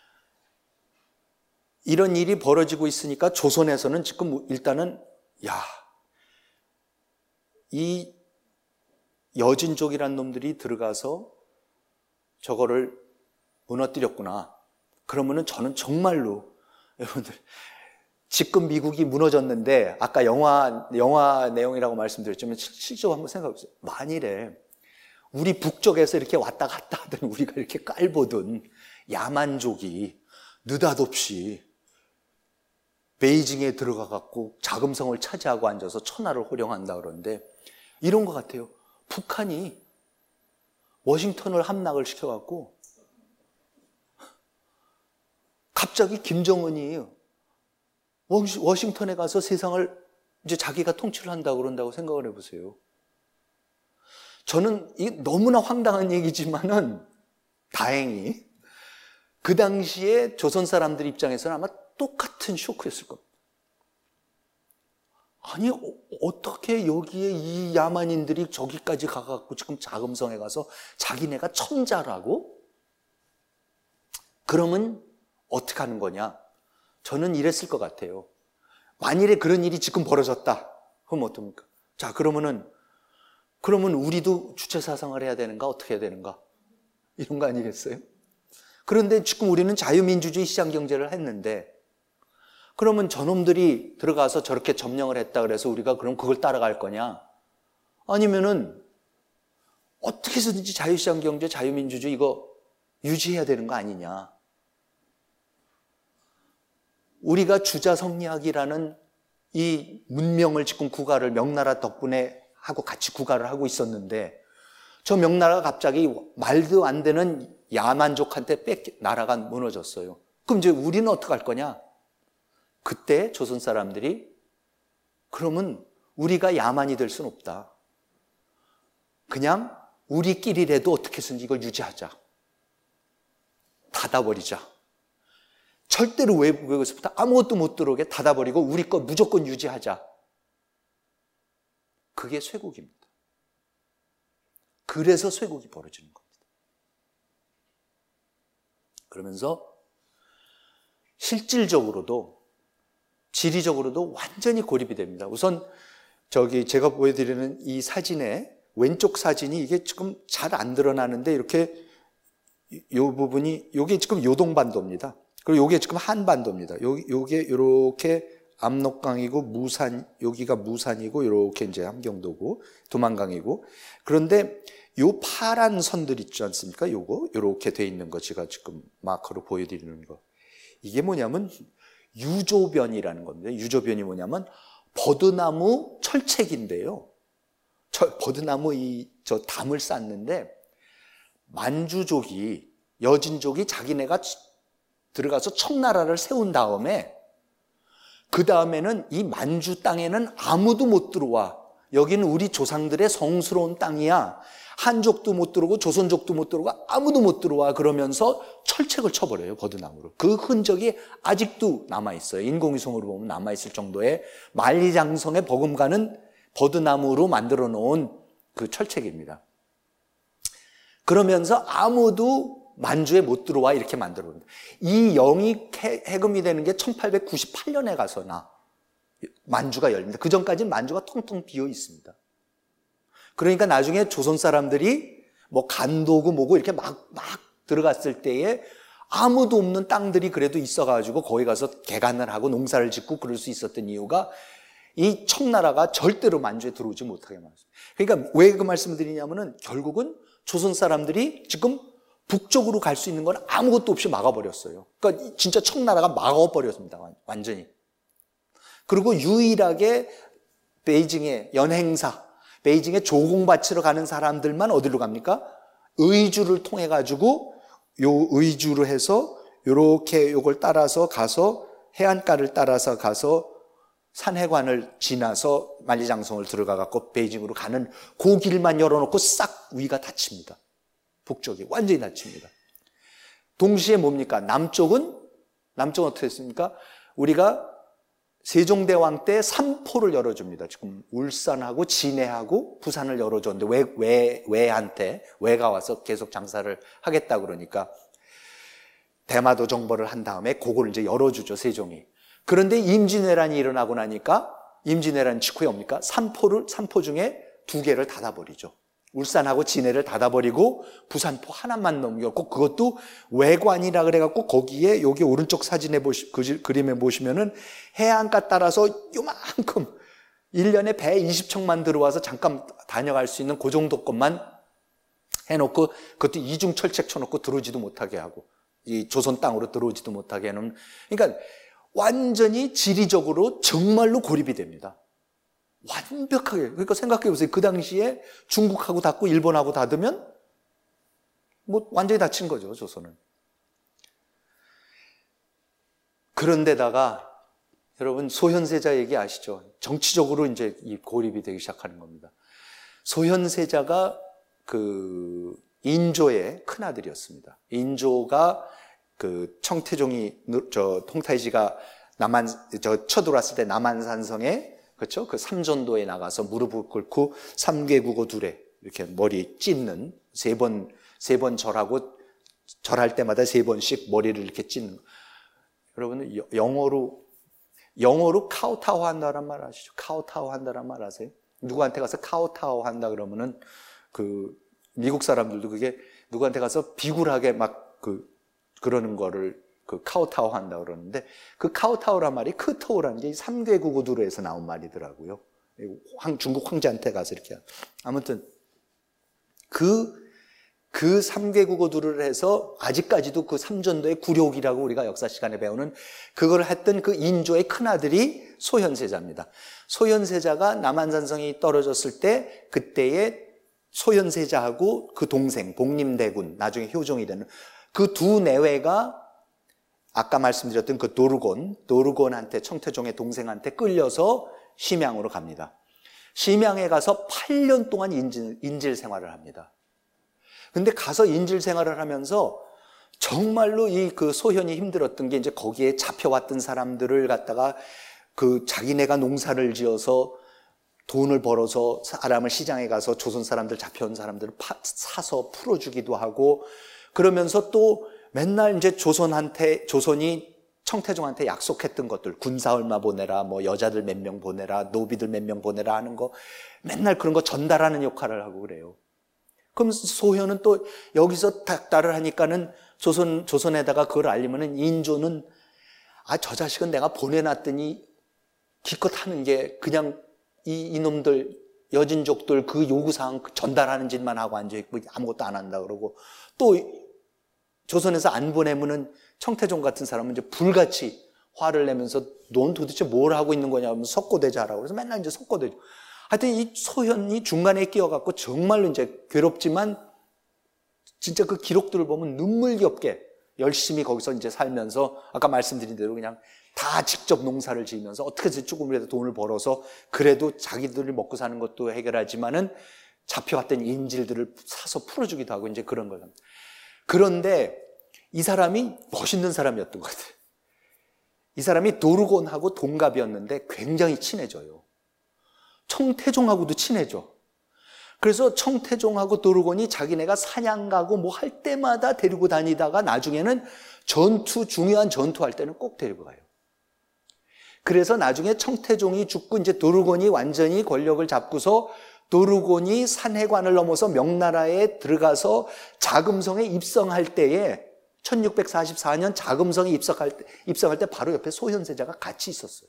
이런 일이 벌어지고 있으니까 조선에서는 지금 일단은 이 여진족이란 놈들이 들어가서 저거를 무너뜨렸구나. 그러면은 저는 정말로, 여러분들, 지금 미국이 무너졌는데, 아까 영화 내용이라고 말씀드렸지만, 실제로 한번 생각해 보세요. 만일에 우리 북쪽에서 이렇게 왔다 갔다 하던, 우리가 이렇게 깔보던 야만족이 느닷없이 베이징에 들어가 갖고 자금성을 차지하고 앉아서 천하를 호령한다 그러는데, 이런 것 같아요. 북한이 워싱턴을 함락을 시켜갖고 갑자기 김정은이 워싱턴에 가서 세상을 이제 자기가 통치를 한다고 그런다고 생각을 해보세요. 저는 이게 너무나 황당한 얘기지만은 다행히 그 당시에 조선 사람들 입장에서는 아마 똑같은 쇼크였을 겁니다. 아니, 어떻게 여기에 이 야만인들이 저기까지 가갖고 지금 자금성에 가서 자기네가 천자라고? 그러면 어떻게 하는 거냐? 저는 이랬을 것 같아요. 만일에 그런 일이 지금 벌어졌다. 그럼 어떻습니까? 자, 그러면 우리도 주체사상을 해야 되는가? 어떻게 해야 되는가? 이런 거 아니겠어요? 그런데 지금 우리는 자유민주주의 시장경제를 했는데, 그러면 저놈들이 들어가서 저렇게 점령을 했다 그래서 우리가 그럼 그걸 따라갈 거냐? 아니면은 어떻게 해서든지 자유시장 경제, 자유민주주의 이거 유지해야 되는 거 아니냐? 우리가 주자성리학이라는 이 문명을 지금 국가를 명나라 덕분에 하고 같이 국가를 하고 있었는데, 저 명나라가 갑자기 말도 안 되는 야만족한테 나라가 무너졌어요. 그럼 이제 우리는 어떻게 할 거냐? 그때 조선 사람들이 그러면 우리가 야만이 될 수는 없다. 그냥 우리끼리라도 어떻게 해서든지 이걸 유지하자. 닫아버리자. 절대로 외국에서부터 아무것도 못 들어오게 닫아버리고 우리 거 무조건 유지하자. 그게 쇠국입니다. 그래서 쇠국이 벌어지는 겁니다. 그러면서 실질적으로도 지리적으로도 완전히 고립이 됩니다. 우선 제가 보여드리는 이 사진의 왼쪽 사진이 이게 지금 잘 안 드러나는데 이렇게 요 부분이 요게 지금 요동반도입니다. 그리고 요게 지금 한반도입니다. 요게 이렇게 압록강이고 무산, 여기가 무산이고 이렇게 이제 함경도고 두만강이고, 그런데 요 파란 선들 있지 않습니까? 요거 이렇게 돼 있는 거 제가 지금 마커로 보여드리는 거, 이게 뭐냐면 유조변이라는 겁니다. 유조변이 뭐냐면 버드나무 철책인데요. 버드나무 저 담을 쌓는데 만주족이, 여진족이 자기네가 들어가서 청나라를 세운 다음에 그 다음에는 이 만주 땅에는 아무도 못 들어와. 여기는 우리 조상들의 성스러운 땅이야. 한족도 못 들어오고 조선족도 못 들어오고 아무도 못 들어와. 그러면서 철책을 쳐버려요, 버드나무로. 그 흔적이 아직도 남아있어요. 인공위성으로 보면 남아있을 정도의 만리장성에 버금가는 버드나무로 만들어 놓은 그 철책입니다. 그러면서 아무도 만주에 못 들어와 이렇게 만들어 놓습니다. 이 영이 해금이 되는 게 1898년에 가서나 만주가 열립니다. 그 전까지는 만주가 텅텅 비어 있습니다. 그러니까 나중에 조선 사람들이 뭐 간도고 뭐고 이렇게 막 들어갔을 때에 아무도 없는 땅들이 그래도 있어가지고 거기 가서 개간을 하고 농사를 짓고 그럴 수 있었던 이유가 이 청나라가 절대로 만주에 들어오지 못하게 만들었습니다. 그러니까 왜 그 말씀을 드리냐면은 결국은 조선 사람들이 지금 북쪽으로 갈 수 있는 건 아무것도 없이 막아버렸어요. 그러니까 진짜 청나라가 막아버렸습니다. 완전히. 그리고 유일하게 베이징에 연행사, 베이징에 조공 바치러 가는 사람들만 어디로 갑니까? 의주를 통해 가지고 요 의주로 해서 요렇게 요걸 따라서 가서 해안가를 따라서 가서 산해관을 지나서 만리장성을 들어가 갖고 베이징으로 가는 그 길만 열어놓고 싹 위가 닫힙니다. 북쪽이 완전히 닫힙니다. 동시에 뭡니까? 남쪽은 어떻게 했습니까? 우리가 세종대왕 때 삼포를 열어줍니다. 지금 울산하고 진해하고 부산을 열어줬는데 왜가 와서 계속 장사를 하겠다 그러니까 대마도 정벌을 한 다음에 그걸 이제 열어주죠, 세종이. 그런데 임진왜란이 일어나고 나니까 임진왜란 직후에 뭡니까? 삼포 중에 2개를 닫아버리죠. 울산하고 진해를 닫아버리고 부산포 하나만 넘겼고, 그것도 외관이라 그래갖고 거기에 여기 오른쪽 사진에 그림에 보시면은 해안가 따라서 요만큼 1년에 배 20척만 들어와서 잠깐 다녀갈 수 있는 그 정도 것만 해놓고, 그것도 이중 철책 쳐놓고 들어오지도 못하게 하고, 이 조선 땅으로 들어오지도 못하게 해놓은, 그러니까 완전히 지리적으로 정말로 고립이 됩니다. 완벽하게. 그러니까 생각해 보세요. 그 당시에 중국하고 닫고 일본하고 닫으면 뭐 완전히 닫힌 거죠, 조선은. 그런데다가 여러분, 소현세자 얘기 아시죠? 정치적으로 이제 이 고립이 되기 시작하는 겁니다. 소현세자가 그 인조의 큰아들이었습니다. 인조가 그 청태종이, 통타이지가 쳐들어왔을 때 남한산성에, 그렇죠? 그 삼전도에 나가서 무릎을 꿇고 삼괴국어 둘에 이렇게 머리 찢는, 세 번 절하고, 절할 때마다 3번씩 머리를 이렇게 찢는. 여러분, 영어로 카우타오 한다란 말 아시죠? 카우타오 한다란 말 아세요? 누구한테 가서 카우타오 한다 그러면은 그 미국 사람들도 그게 누구한테 가서 비굴하게 막 그러는 거를 그 카우타오 한다 그러는데, 그 카우타오란 말이 크토우라는 게 3괴국어두로에서 나온 말이더라고요. 중국 황제한테 가서 이렇게. 아무튼 그 3괴국어두를 해서 아직까지도 그 삼전도의 굴욕이라고 우리가 역사 시간에 배우는 그걸 했던 그 인조의 큰아들이 소현세자입니다. 소현세자가 남한산성이 떨어졌을 때 그때의 소현세자하고 그 동생 복림대군, 나중에 효종이 되는 그 두 내외가 아까 말씀드렸던 그 도르곤한테, 청태종의 동생한테 끌려서 심양으로 갑니다. 심양에 가서 8년 동안 인질 생활을 합니다. 근데 가서 인질 생활을 하면서 정말로 그 소현이 힘들었던 게, 이제 거기에 잡혀왔던 사람들을 갖다가 그 자기네가 농사를 지어서 돈을 벌어서 사람을 시장에 가서 조선 사람들, 잡혀온 사람들을 사서 풀어주기도 하고, 그러면서 또 맨날 이제 조선이 청태종한테 약속했던 것들, 군사 얼마 보내라, 뭐 여자들 몇 명 보내라, 노비들 몇 명 보내라 하는 거, 맨날 그런 거 전달하는 역할을 하고 그래요. 그럼 소현은 또 여기서 닥달을 하니까는 조선에다가 그걸 알리면은 인조는, 저 자식은 내가 보내놨더니 기껏 하는 게 그냥 이놈들, 여진족들 그 요구사항 전달하는 짓만 하고 앉아있고 아무것도 안 한다 그러고, 또 조선에서 안 보내면은 청태종 같은 사람은 이제 불같이 화를 내면서 넌 도대체 뭘 하고 있는 거냐 하면 석고대자라고 그래서 맨날 이제 석고대죠. 하여튼 이 소현이 중간에 끼어갖고 정말로 이제 괴롭지만 진짜 그 기록들을 보면 눈물겹게 열심히 거기서 이제 살면서 아까 말씀드린 대로 그냥 다 직접 농사를 지으면서 어떻게든 조금이라도 돈을 벌어서 그래도 자기들이 먹고 사는 것도 해결하지만은 잡혀갔던 인질들을 사서 풀어주기도 하고 이제 그런 거예요. 그런데 이 사람이 멋있는 사람이었던 것 같아요. 이 사람이 도르곤하고 동갑이었는데 굉장히 친해져요. 청태종하고도 친해져. 그래서 청태종하고 도르곤이 자기네가 사냥 가고 뭐 할 때마다 데리고 다니다가 나중에는 중요한 전투할 때는 꼭 데리고 가요. 그래서 나중에 청태종이 죽고 이제 도르곤이 완전히 권력을 잡고서 도르곤이 산해관을 넘어서 명나라에 들어가서 자금성에 입성할 때에 1644년 자금성에 입성할 때 바로 옆에 소현세자가 같이 있었어요.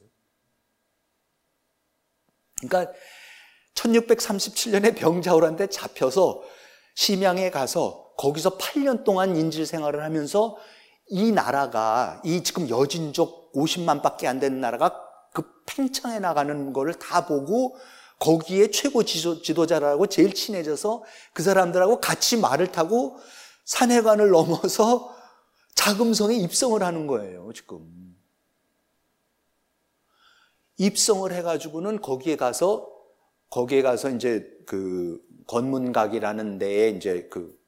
그러니까 1637년에 병자호란때 잡혀서 심양에 가서 거기서 8년 동안 인질 생활을 하면서 이 나라가, 이 지금 여진족 50만밖에 안 되는 나라가 그 팽창해 나가는 거를 다 보고 거기에 최고 지도자라고 제일 친해져서 그 사람들하고 같이 말을 타고 산해관을 넘어서 자금성에 입성을 하는 거예요, 지금. 입성을 해가지고는 거기에 가서 이제 그 건문각이라는 데에 이제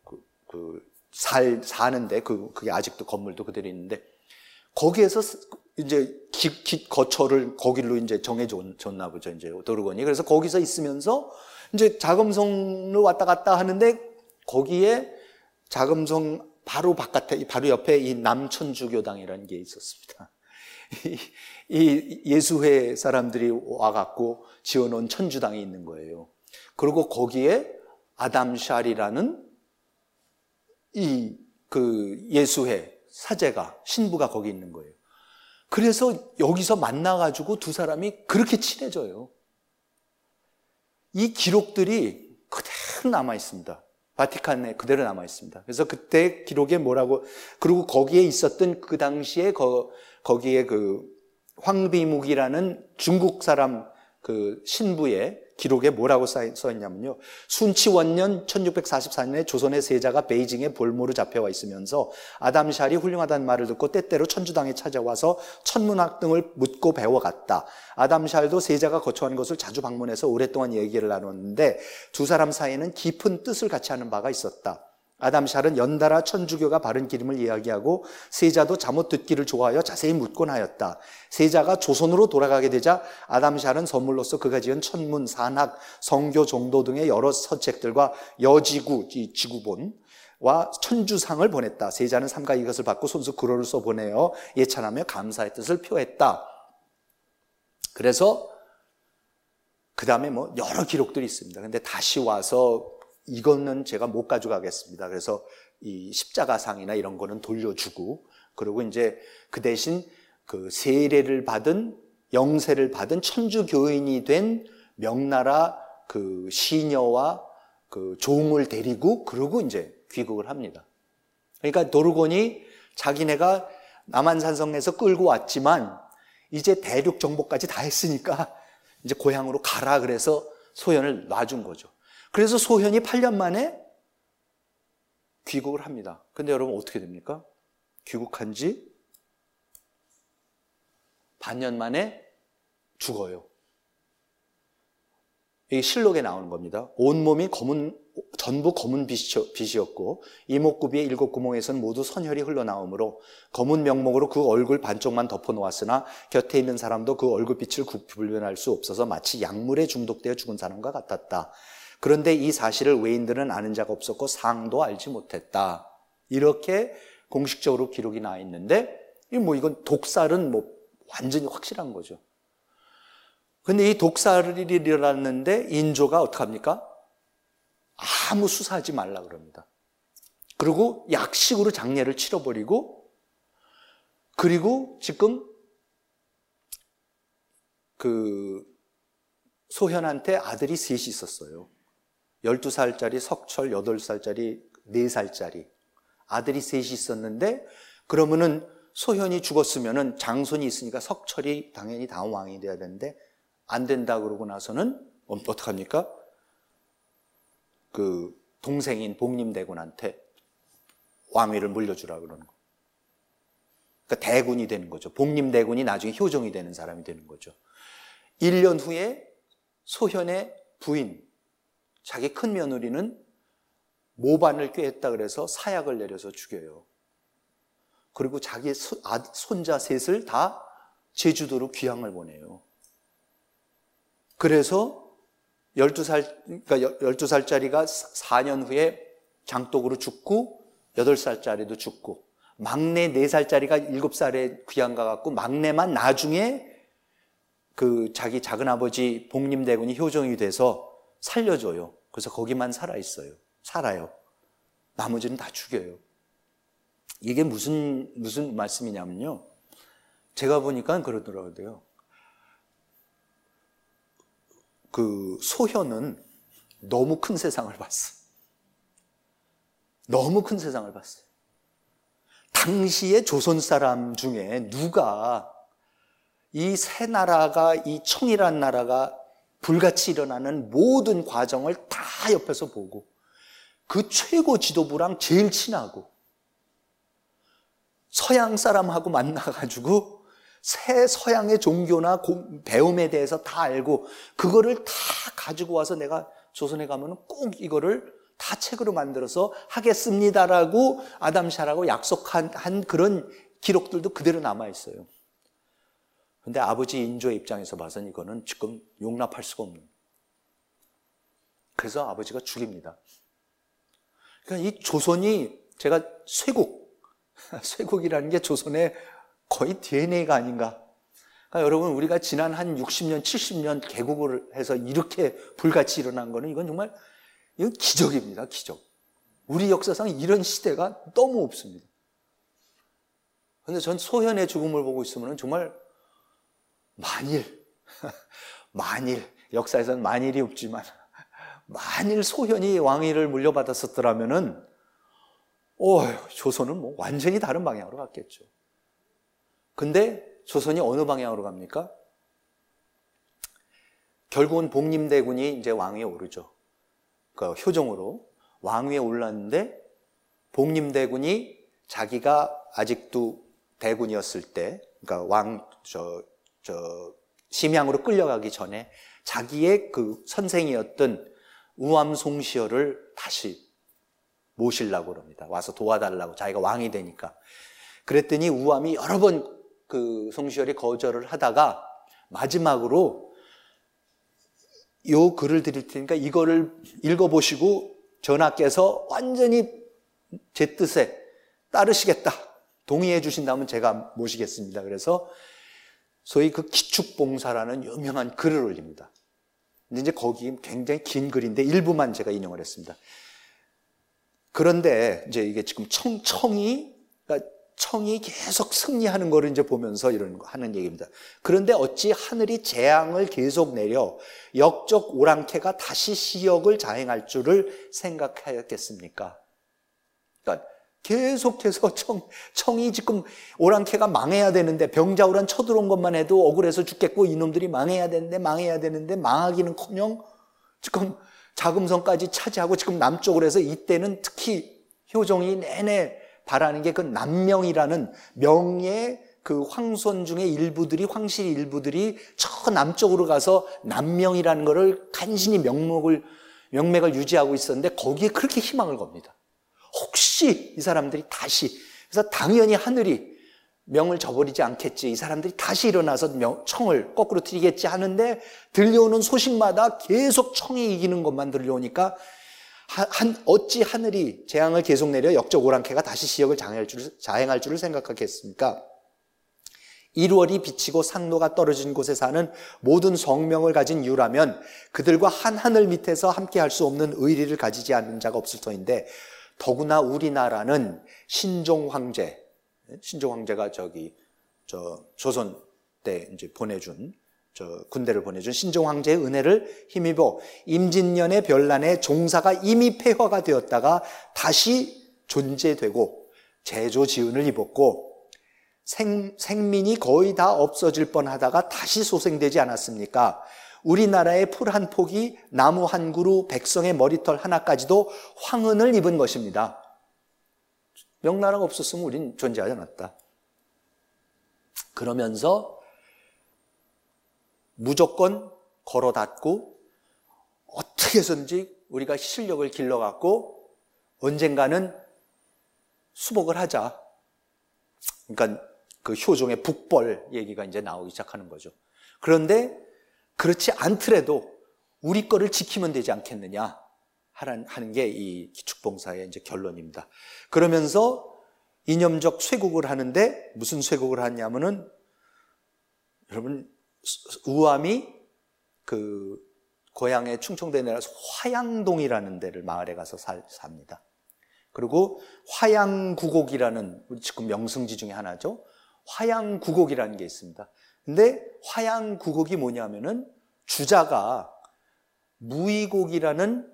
사는데 그게 아직도 건물도 그대로 있는데 거기에서 이제 거처를 거길로 이제 정해줬나 보죠, 이제 도르곤이. 그래서 거기서 있으면서 이제 자금성을 왔다 갔다 하는데 거기에 자금성 바로 바깥에, 바로 옆에 이 남천주교당이라는 게 있었습니다. 이 예수회 사람들이 와갖고 지어놓은 천주당이 있는 거예요. 그리고 거기에 아담샬이라는 예수의 사제가, 신부가 거기 있는 거예요. 그래서 여기서 만나가지고 두 사람이 그렇게 친해져요. 이 기록들이 그대로 남아있습니다. 바티칸에 그대로 남아있습니다. 그래서 그때 기록에 뭐라고, 그리고 거기에 있었던 그 당시에 거기에 황비묵이라는 중국 사람 신부의 기록에 뭐라고 써있냐면요. 순치원년 1644년에 조선의 세자가 베이징에 볼모로 잡혀와 있으면서 아담샬이 훌륭하다는 말을 듣고 때때로 천주당에 찾아와서 천문학 등을 묻고 배워갔다. 아담샬도 세자가 거처하는 것을 자주 방문해서 오랫동안 얘기를 나눴는데 두 사람 사이에는 깊은 뜻을 같이 하는 바가 있었다. 아담샬은 연달아 천주교가 바른 기름을 이야기하고 세자도 잠못 듣기를 좋아하여 자세히 묻곤 하였다. 세자가 조선으로 돌아가게 되자 아담샬은 선물로서 그가 지은 천문, 산학, 성교, 정도 등의 여러 서책들과 여지구, 지구본과 천주상을 보냈다. 세자는 삼가 이것을 받고 손수 글을 써 보내어 예찬하며 감사의 뜻을 표했다. 그래서 그 다음에 여러 기록들이 있습니다. 근데 다시 와서 이거는 제가 못 가져가겠습니다. 그래서 이 십자가상이나 이런 거는 돌려주고, 그리고 이제 그 대신 세례를 받은, 영세를 받은 천주교인이 된 명나라 시녀와 종을 데리고, 그러고 이제 귀국을 합니다. 그러니까 도르곤이 자기네가 남한산성에서 끌고 왔지만, 이제 대륙 정복까지 다 했으니까, 이제 고향으로 가라 그래서 소현을 놔준 거죠. 그래서 소현이 8년 만에 귀국을 합니다. 근데 여러분 어떻게 됩니까? 귀국한 지 반년 만에 죽어요. 이게 실록에 나오는 겁니다. 온몸이 전부 검은 빛이었고 이목구비의 7구멍에서는 모두 선혈이 흘러나오므로 검은 명목으로 그 얼굴 반쪽만 덮어놓았으나 곁에 있는 사람도 그 얼굴빛을 구분할 수 없어서 마치 약물에 중독되어 죽은 사람과 같았다. 그런데 이 사실을 외인들은 아는 자가 없었고 상도 알지 못했다. 이렇게 공식적으로 기록이 나와 있는데, 이건 독살은 완전히 확실한 거죠. 근데 이 독살이 일어났는데 인조가 어떡합니까? 아무 수사하지 말라 그럽니다. 그리고 약식으로 장례를 치러버리고, 그리고 지금 소현한테 아들이 셋이 있었어요. 12살짜리 석철, 8살짜리, 4살짜리 아들이 셋이 있었는데, 그러면은 소현이 죽었으면은 장손이 있으니까 석철이 당연히 다음 왕이 돼야 되는데 안 된다 그러고 나서는 어떡합니까? 동생인 복림대군한테 왕위를 물려주라 그러는 거. 그러니까 대군이 되는 거죠. 복림대군이 나중에 효종이 되는 사람이 되는 거죠. 1년 후에 소현의 부인, 자기 큰 며느리는 모반을 꾀했다 그래서 사약을 내려서 죽여요. 그리고 자기 손자 셋을 다 제주도로 귀향을 보내요. 그래서 12살짜리가 4년 후에 장독으로 죽고 8살짜리도 죽고 막내 4살짜리가 7살에 귀향 가갖고 막내만 나중에 자기 작은아버지 복림대군이 효종이 돼서 살려줘요. 그래서 거기만 살아요. 나머지는 다 죽여요. 이게 무슨 말씀이냐면요. 제가 보니까 그러더라고요. 소현은 너무 큰 세상을 봤어. 너무 큰 세상을 봤어요. 당시에 조선 사람 중에 누가 이 새 나라가, 이 청이란 나라가 불같이 일어나는 모든 과정을 다 옆에서 보고 그 최고 지도부랑 제일 친하고 서양 사람하고 만나가지고 새 서양의 종교나 배움에 대해서 다 알고 그거를 다 가지고 와서 내가 조선에 가면 꼭 이거를 다 책으로 만들어서 하겠습니다라고 아담샤라고 약속한 그런 기록들도 그대로 남아있어요. 근데 아버지 인조의 입장에서 봐서는 이거는 지금 용납할 수가 없는. 그래서 아버지가 죽입니다. 그러니까 이 조선이 제가 쇄국이라는 게 조선의 거의 DNA가 아닌가. 그러니까 여러분 우리가 지난 한 60년, 70년 개국을 해서 이렇게 불같이 일어난 거는 이건 정말 이건 기적입니다, 기적. 우리 역사상 이런 시대가 너무 없습니다. 그런데 전 소현의 죽음을 보고 있으면 정말 만일, 역사에서는 만일이 없지만, 만일 소현이 왕위를 물려받았었더라면은, 조선은 뭐 완전히 다른 방향으로 갔겠죠. 근데 조선이 어느 방향으로 갑니까? 결국은 복림대군이 이제 왕위에 오르죠. 그 효종으로 왕위에 올랐는데, 복림대군이 자기가 아직도 대군이었을 때, 그러니까 심양으로 끌려가기 전에 자기의 그 선생이었던 우암 송시열을 다시 모시려고 그럽니다. 와서 도와달라고, 자기가 왕이 되니까. 그랬더니 우암이 여러 번 그 송시열이 거절을 하다가 마지막으로 요 글을 드릴 테니까 이거를 읽어보시고 전하께서 완전히 제 뜻에 따르시겠다, 동의해 주신다면 제가 모시겠습니다. 그래서 소위 그 기축봉사라는 유명한 글을 올립니다. 근데 이제 거기 굉장히 긴 글인데 일부만 제가 인용을 했습니다. 그런데 이제 이게 지금 청이 계속 승리하는 거를 이제 보면서 이런 거 하는 얘기입니다. 그런데 어찌 하늘이 재앙을 계속 내려 역적 오랑캐가 다시 시역을 자행할 줄을 생각하였겠습니까? 그러니까 계속해서 청이 지금 오랑캐가 망해야 되는데, 병자호란 쳐들어온 것만 해도 억울해서 죽겠고 이놈들이 망해야 되는데 망하기는커녕 지금 자금성까지 차지하고 지금 남쪽으로 해서, 이때는 특히 효종이 내내 바라는 게 그 남명이라는 명의 그 황손 중에 황실 일부들이 저 남쪽으로 가서 남명이라는 거를 간신히 명맥을 유지하고 있었는데, 거기에 그렇게 희망을 겁니다. 혹시 이 사람들이 다시, 그래서 당연히 하늘이 명을 저버리지 않겠지, 이 사람들이 다시 일어나서 청을 거꾸로 트이겠지 하는데, 들려오는 소식마다 계속 청이 이기는 것만 들려오니까 어찌 하늘이 재앙을 계속 내려 역적 오랑캐가 다시 시역을 자행할 줄을 생각하겠습니까? 1월이 비치고 상노가 떨어진 곳에 사는 모든 성명을 가진 유라면 그들과 한 하늘 밑에서 함께 할 수 없는 의리를 가지지 않는 자가 없을 터인데, 더구나 우리나라는 신종 황제가 조선 때 이제 군대를 보내준 신종 황제의 은혜를 힘입어 임진년의 별난에 종사가 이미 폐허가 되었다가 다시 존재되고 제조지은을 입었고, 생민이 거의 다 없어질 뻔하다가 다시 소생되지 않았습니까? 우리나라의 풀 한 폭이 나무 한 그루, 백성의 머리털 하나까지도 황흔을 입은 것입니다. 명나라가 없었으면 우린 존재하지 않았다. 그러면서 무조건 걸어 닫고 어떻게 해서든지 우리가 실력을 길러갖고 언젠가는 수복을 하자. 그러니까 그 효종의 북벌 얘기가 이제 나오기 시작하는 거죠. 그런데 그렇지 않더라도 우리 거를 지키면 되지 않겠느냐 하는 게 이 기축봉사의 이제 결론입니다. 그러면서 이념적 쇄국을 하는데, 무슨 쇄국을 하냐면은, 여러분, 우암이 그 고향의 충청도에 내려서 화양동이라는 데를 마을에 가서 삽니다. 그리고 화양구곡이라는, 우리 지금 명승지 중에 하나죠. 화양구곡이라는 게 있습니다. 근데 화양구곡이 뭐냐면은 주자가 무의곡이라는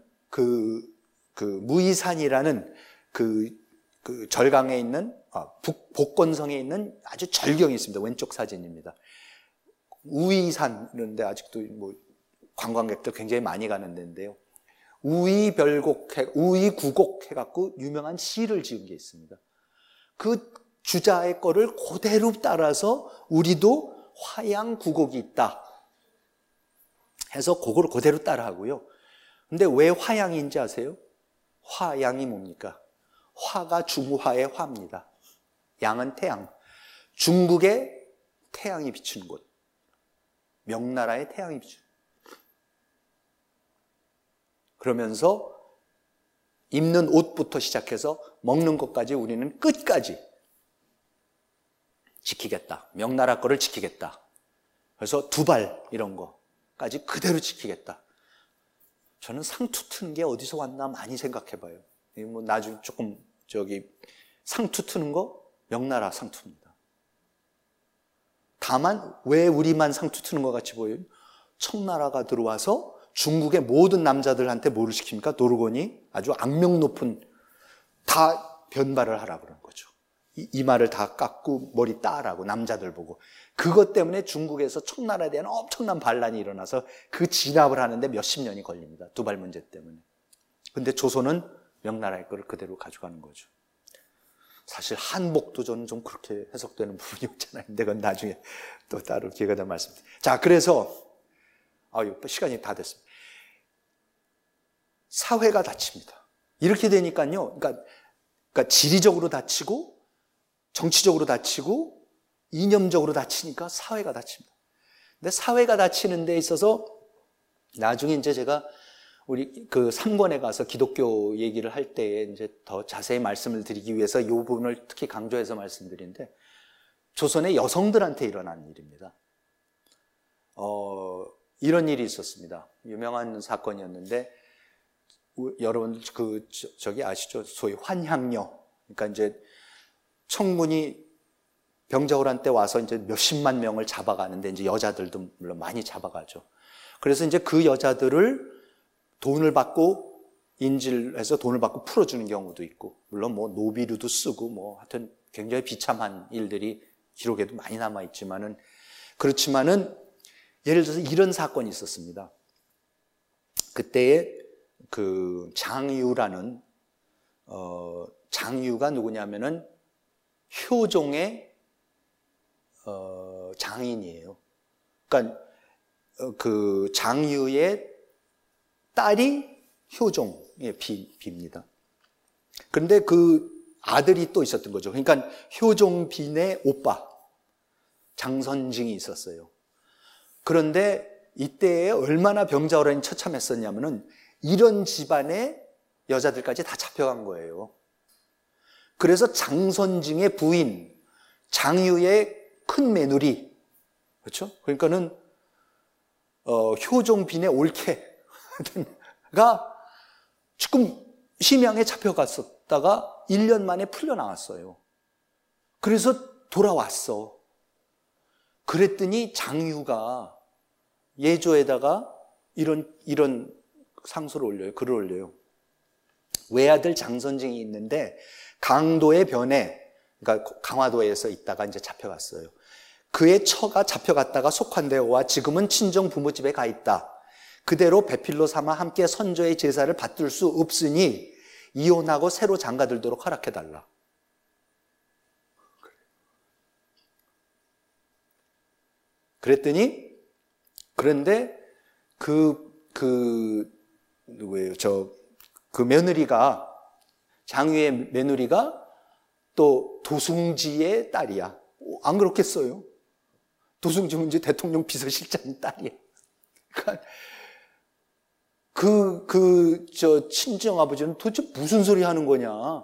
무의산이라는 그 절강에 있는 복건성에 있는 아주 절경이 있습니다. 왼쪽 사진입니다. 우의산, 이런데 아직도 뭐 관광객들 굉장히 많이 가는 데인데요. 우의구곡 해갖고 유명한 시를 지은 게 있습니다. 그 주자의 거를 그대로 따라서 우리도 화양구곡이 있다 해서 그걸 그대로 따라하고요. 근데 왜 화양인지 아세요? 화양이 뭡니까? 화가 중화의 화입니다. 양은 태양. 중국의 태양이 비추는 곳. 명나라의 태양이 비추는 곳. 그러면서 입는 옷부터 시작해서 먹는 것까지 우리는 끝까지 지키겠다. 명나라 거를 지키겠다. 그래서 두발 이런 거까지 그대로 지키겠다. 저는 상투 트는 게 어디서 왔나 많이 생각해 봐요. 뭐 나중에 조금 상투 트는 거 명나라 상투입니다. 다만 왜 우리만 상투 트는 것 같이 보여요? 청나라가 들어와서 중국의 모든 남자들한테 뭐를 시킵니까? 노르곤이 아주 악명 높은 다 변발을 하라고 그러는 거죠. 이마를 다 깎고 머리 따라고 남자들 보고. 그것 때문에 중국에서 청나라에 대한 엄청난 반란이 일어나서 그 진압을 하는데 몇십 년이 걸립니다. 두발 문제 때문에. 근데 조선은 명나라의 거를 그대로 가져가는 거죠. 사실 한복도 저는 좀 그렇게 해석되는 부분이 없잖아요. 근데 그건 나중에 또 따로 기회가 되면 말씀드릴게요. 자, 그래서 시간이 다 됐습니다. 사회가 다칩니다. 이렇게 되니까요. 그러니까 지리적으로 다치고 정치적으로 다치고 이념적으로 다치니까 사회가 다칩니다. 근데 사회가 다치는 데 있어서 나중에 이제 제가 우리 그 3권에 가서 기독교 얘기를 할 때에 이제 더 자세히 말씀을 드리기 위해서 이 부분을 특히 강조해서 말씀드리는데, 조선의 여성들한테 일어난 일입니다. 이런 일이 있었습니다. 유명한 사건이었는데, 여러분 저기 아시죠? 소위 환향녀. 그러니까 이제 청군이 병자호란 때 와서 이제 몇십만 명을 잡아가는데, 이제 여자들도 물론 많이 잡아가죠. 그래서 이제 그 여자들을 돈을 받고 인질해서 돈을 받고 풀어주는 경우도 있고, 물론 뭐 노비류도 쓰고 뭐 하여튼 굉장히 비참한 일들이 기록에도 많이 남아있지만은, 그렇지만은 예를 들어서 이런 사건이 있었습니다. 그때에 그 장유라는 장유가 누구냐면은 효종의 장인이에요. 그러니까 그 장유의 딸이 효종의 비입니다. 그런데 그 아들이 또 있었던 거죠. 그러니까 효종빈의 오빠 장선징이 있었어요. 그런데 이때에 얼마나 병자호란이 처참했었냐면은 이런 집안의 여자들까지 다 잡혀간 거예요. 그래서 장선징의 부인, 장유의 큰 며느리, 그렇죠? 그러니까는 효종빈의 올케가 지금 심양에 잡혀갔었다가 1년 만에 풀려나왔어요. 그래서 돌아왔어. 그랬더니 장유가 예조에다가 이런 상소를 올려요. 글을 올려요. 외아들 장선징이 있는데 강도의 변에, 그러니까 강화도에서 있다가 이제 잡혀갔어요. 그의 처가 잡혀갔다가 속환되어 와 지금은 친정 부모집에 가 있다. 그대로 배필로 삼아 함께 선조의 제사를 받들 수 없으니 이혼하고 새로 장가들도록 허락해달라. 그랬더니, 그런데 누구예요? 그 며느리가, 장유의 며느리가 또 도승지의 딸이야. 안 그렇겠어요? 도승지는 이제 대통령 비서실장 딸이야. 그러니까 친정아버지는 도대체 무슨 소리 하는 거냐?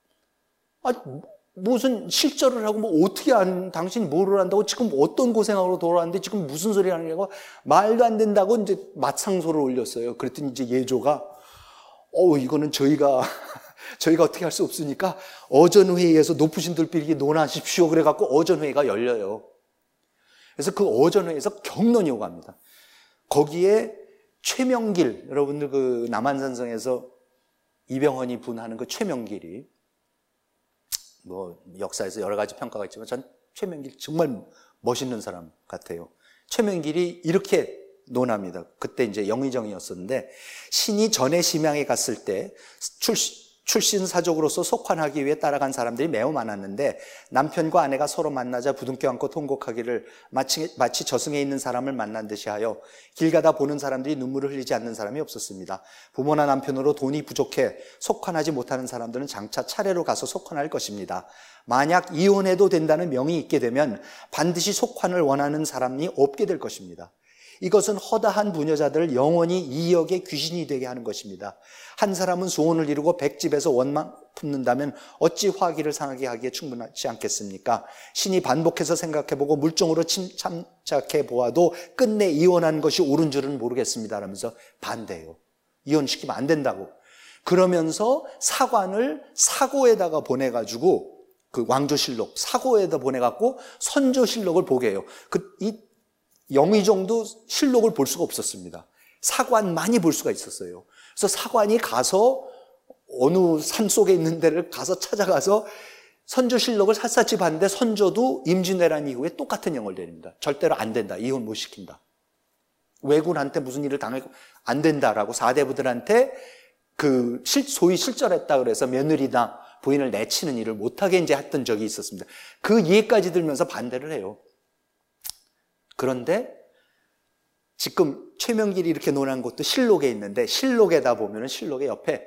무슨 실절을 하고 뭐 어떻게 당신이 뭐를 한다고 지금 어떤 고생하고 돌아왔는데 지금 무슨 소리 하는 거냐고 말도 안 된다고 이제 맞상소를 올렸어요. 그랬더니 이제 예조가 이거는 저희가 어떻게 할 수 없으니까 어전회의에서 높으신 들끼리 논하십시오. 그래갖고 어전회의가 열려요. 그래서 그 어전회의에서 경론이 오갑니다. 거기에 최명길, 여러분들 그 남한산성에서 이병헌이 분하는 그 최명길이 뭐 역사에서 여러 가지 평가가 있지만 전 최명길 정말 멋있는 사람 같아요. 최명길이 이렇게 논합니다. 그때 이제 영의정이었었는데, 신이 전에 심양에 갔을 때 출신 사족으로서 속환하기 위해 따라간 사람들이 매우 많았는데 남편과 아내가 서로 만나자 부둥켜 안고 통곡하기를 마치 저승에 있는 사람을 만난 듯이 하여 길 가다 보는 사람들이 눈물을 흘리지 않는 사람이 없었습니다. 부모나 남편으로 돈이 부족해 속환하지 못하는 사람들은 장차 차례로 가서 속환할 것입니다. 만약 이혼해도 된다는 명이 있게 되면 반드시 속환을 원하는 사람이 없게 될 것입니다. 이것은 허다한 부녀자들을 영원히 이역의 귀신이 되게 하는 것입니다. 한 사람은 소원을 이루고 백집에서 원망 품는다면 어찌 화기를 상하게 하기에 충분하지 않겠습니까? 신이 반복해서 생각해보고 물정으로 참작해 보아도 끝내 이혼하는 것이 옳은 줄은 모르겠습니다. 라면서 반대해요. 이혼시키면 안 된다고. 그러면서 사관을 사고에다가 보내가지고 그 왕조실록 사고에다 보내갖고 선조실록을 보게 해요. 이 영의정도 실록을 볼 수가 없었습니다. 사관만이 볼 수가 있었어요. 그래서 사관이 가서 어느 산 속에 있는 데를 가서 찾아가서 선조실록을 샅샅이 봤는데 선조도 임진왜란 이후에 똑같은 영을 내립니다. 절대로 안 된다. 이혼 못 시킨다. 왜군한테 무슨 일을 당할 안 된다라고 사대부들한테 소위 실절했다 그래서 며느리나 부인을 내치는 일을 못하게 이제 했던 적이 있었습니다. 그 이해까지 들면서 반대를 해요. 그런데 지금 최명길이 이렇게 논한 것도 실록에 있는데 실록에다 보면은 실록의 옆에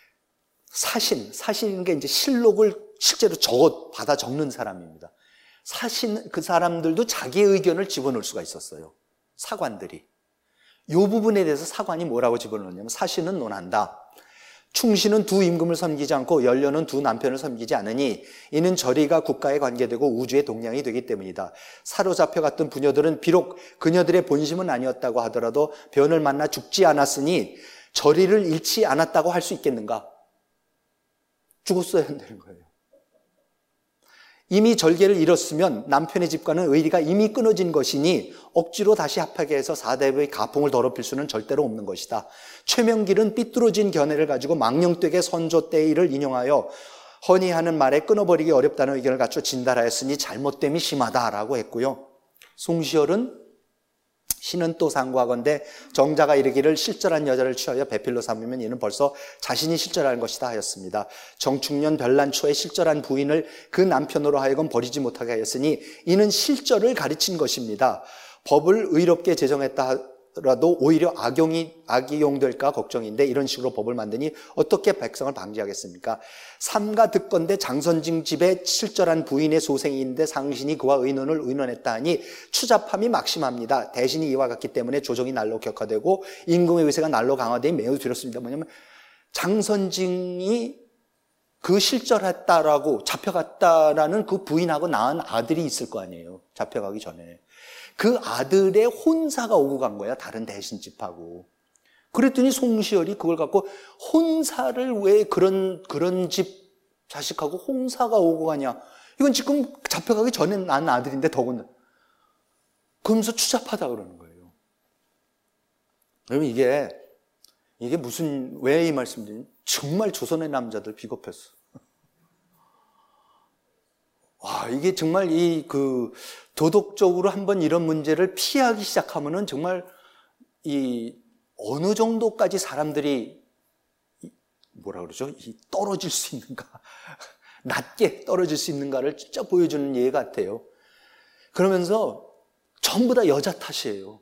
사신인 게 이제 실록을 실제로 받아 적는 사람입니다. 그 사람들도 자기의 의견을 집어넣을 수가 있었어요. 사관들이. 이 부분에 대해서 사관이 뭐라고 집어넣냐면 사신은 논한다. 충신은 두 임금을 섬기지 않고 연료는 두 남편을 섬기지 않으니 이는 저리가 국가에 관계되고 우주의 동량이 되기 때문이다. 사로잡혀갔던 부녀들은 비록 그녀들의 본심은 아니었다고 하더라도 변을 만나 죽지 않았으니 저리를 잃지 않았다고 할 수 있겠는가? 죽었어야 한다는 거예요. 이미 절개를 잃었으면 남편의 집과는 의리가 이미 끊어진 것이니 억지로 다시 합하게 해서 사대부의 가풍을 더럽힐 수는 절대로 없는 것이다. 최명길은 삐뚤어진 견해를 가지고 망령되게 선조 때의 일을 인용하여 허니 하는 말에 끊어버리기 어렵다는 의견을 갖춰 진달하였으니 잘못됨이 심하다라고 했고요. 송시열은 신은 또 상고하건대 정자가 이르기를 실절한 여자를 취하여 배필로 삼으면 이는 벌써 자신이 실절한 것이다 하였습니다. 정충년 별난 초에 실절한 부인을 그 남편으로 하여금 버리지 못하게 하였으니 이는 실절을 가르친 것입니다. 법을 의롭게 제정했다 라도 오히려 악이용될까 걱정인데 이런 식으로 법을 만드니 어떻게 백성을 방지하겠습니까? 삼가 듣건대 장선징 집에 실절한 부인의 소생인데 상신이 그와 의논했다 하니 추잡함이 막심합니다. 대신이 이와 같기 때문에 조정이 날로 격화되고 임금의 의세가 날로 강화되니 매우 두렵습니다. 뭐냐면 장선징이 그 실절했다라고 잡혀갔다라는 그 부인하고 낳은 아들이 있을 거 아니에요. 잡혀가기 전에. 그 아들의 혼사가 오고 간 거야. 다른 대신집하고. 그랬더니 송시열이 그걸 갖고 혼사를 왜 그런 집 자식하고 혼사가 오고 가냐. 이건 지금 잡혀가기 전에 낳은 아들인데 더군다나. 그러면서 추잡하다 그러는 거예요. 여러분 이게 무슨 왜 이 말씀드리니? 정말 조선의 남자들 비겁했어. 와, 이게 정말 도덕적으로 한번 이런 문제를 피하기 시작하면은 정말 어느 정도까지 사람들이 뭐라 그러죠? 떨어질 수 있는가? 낮게 떨어질 수 있는가를 진짜 보여주는 예 같아요. 그러면서 전부 다 여자 탓이에요.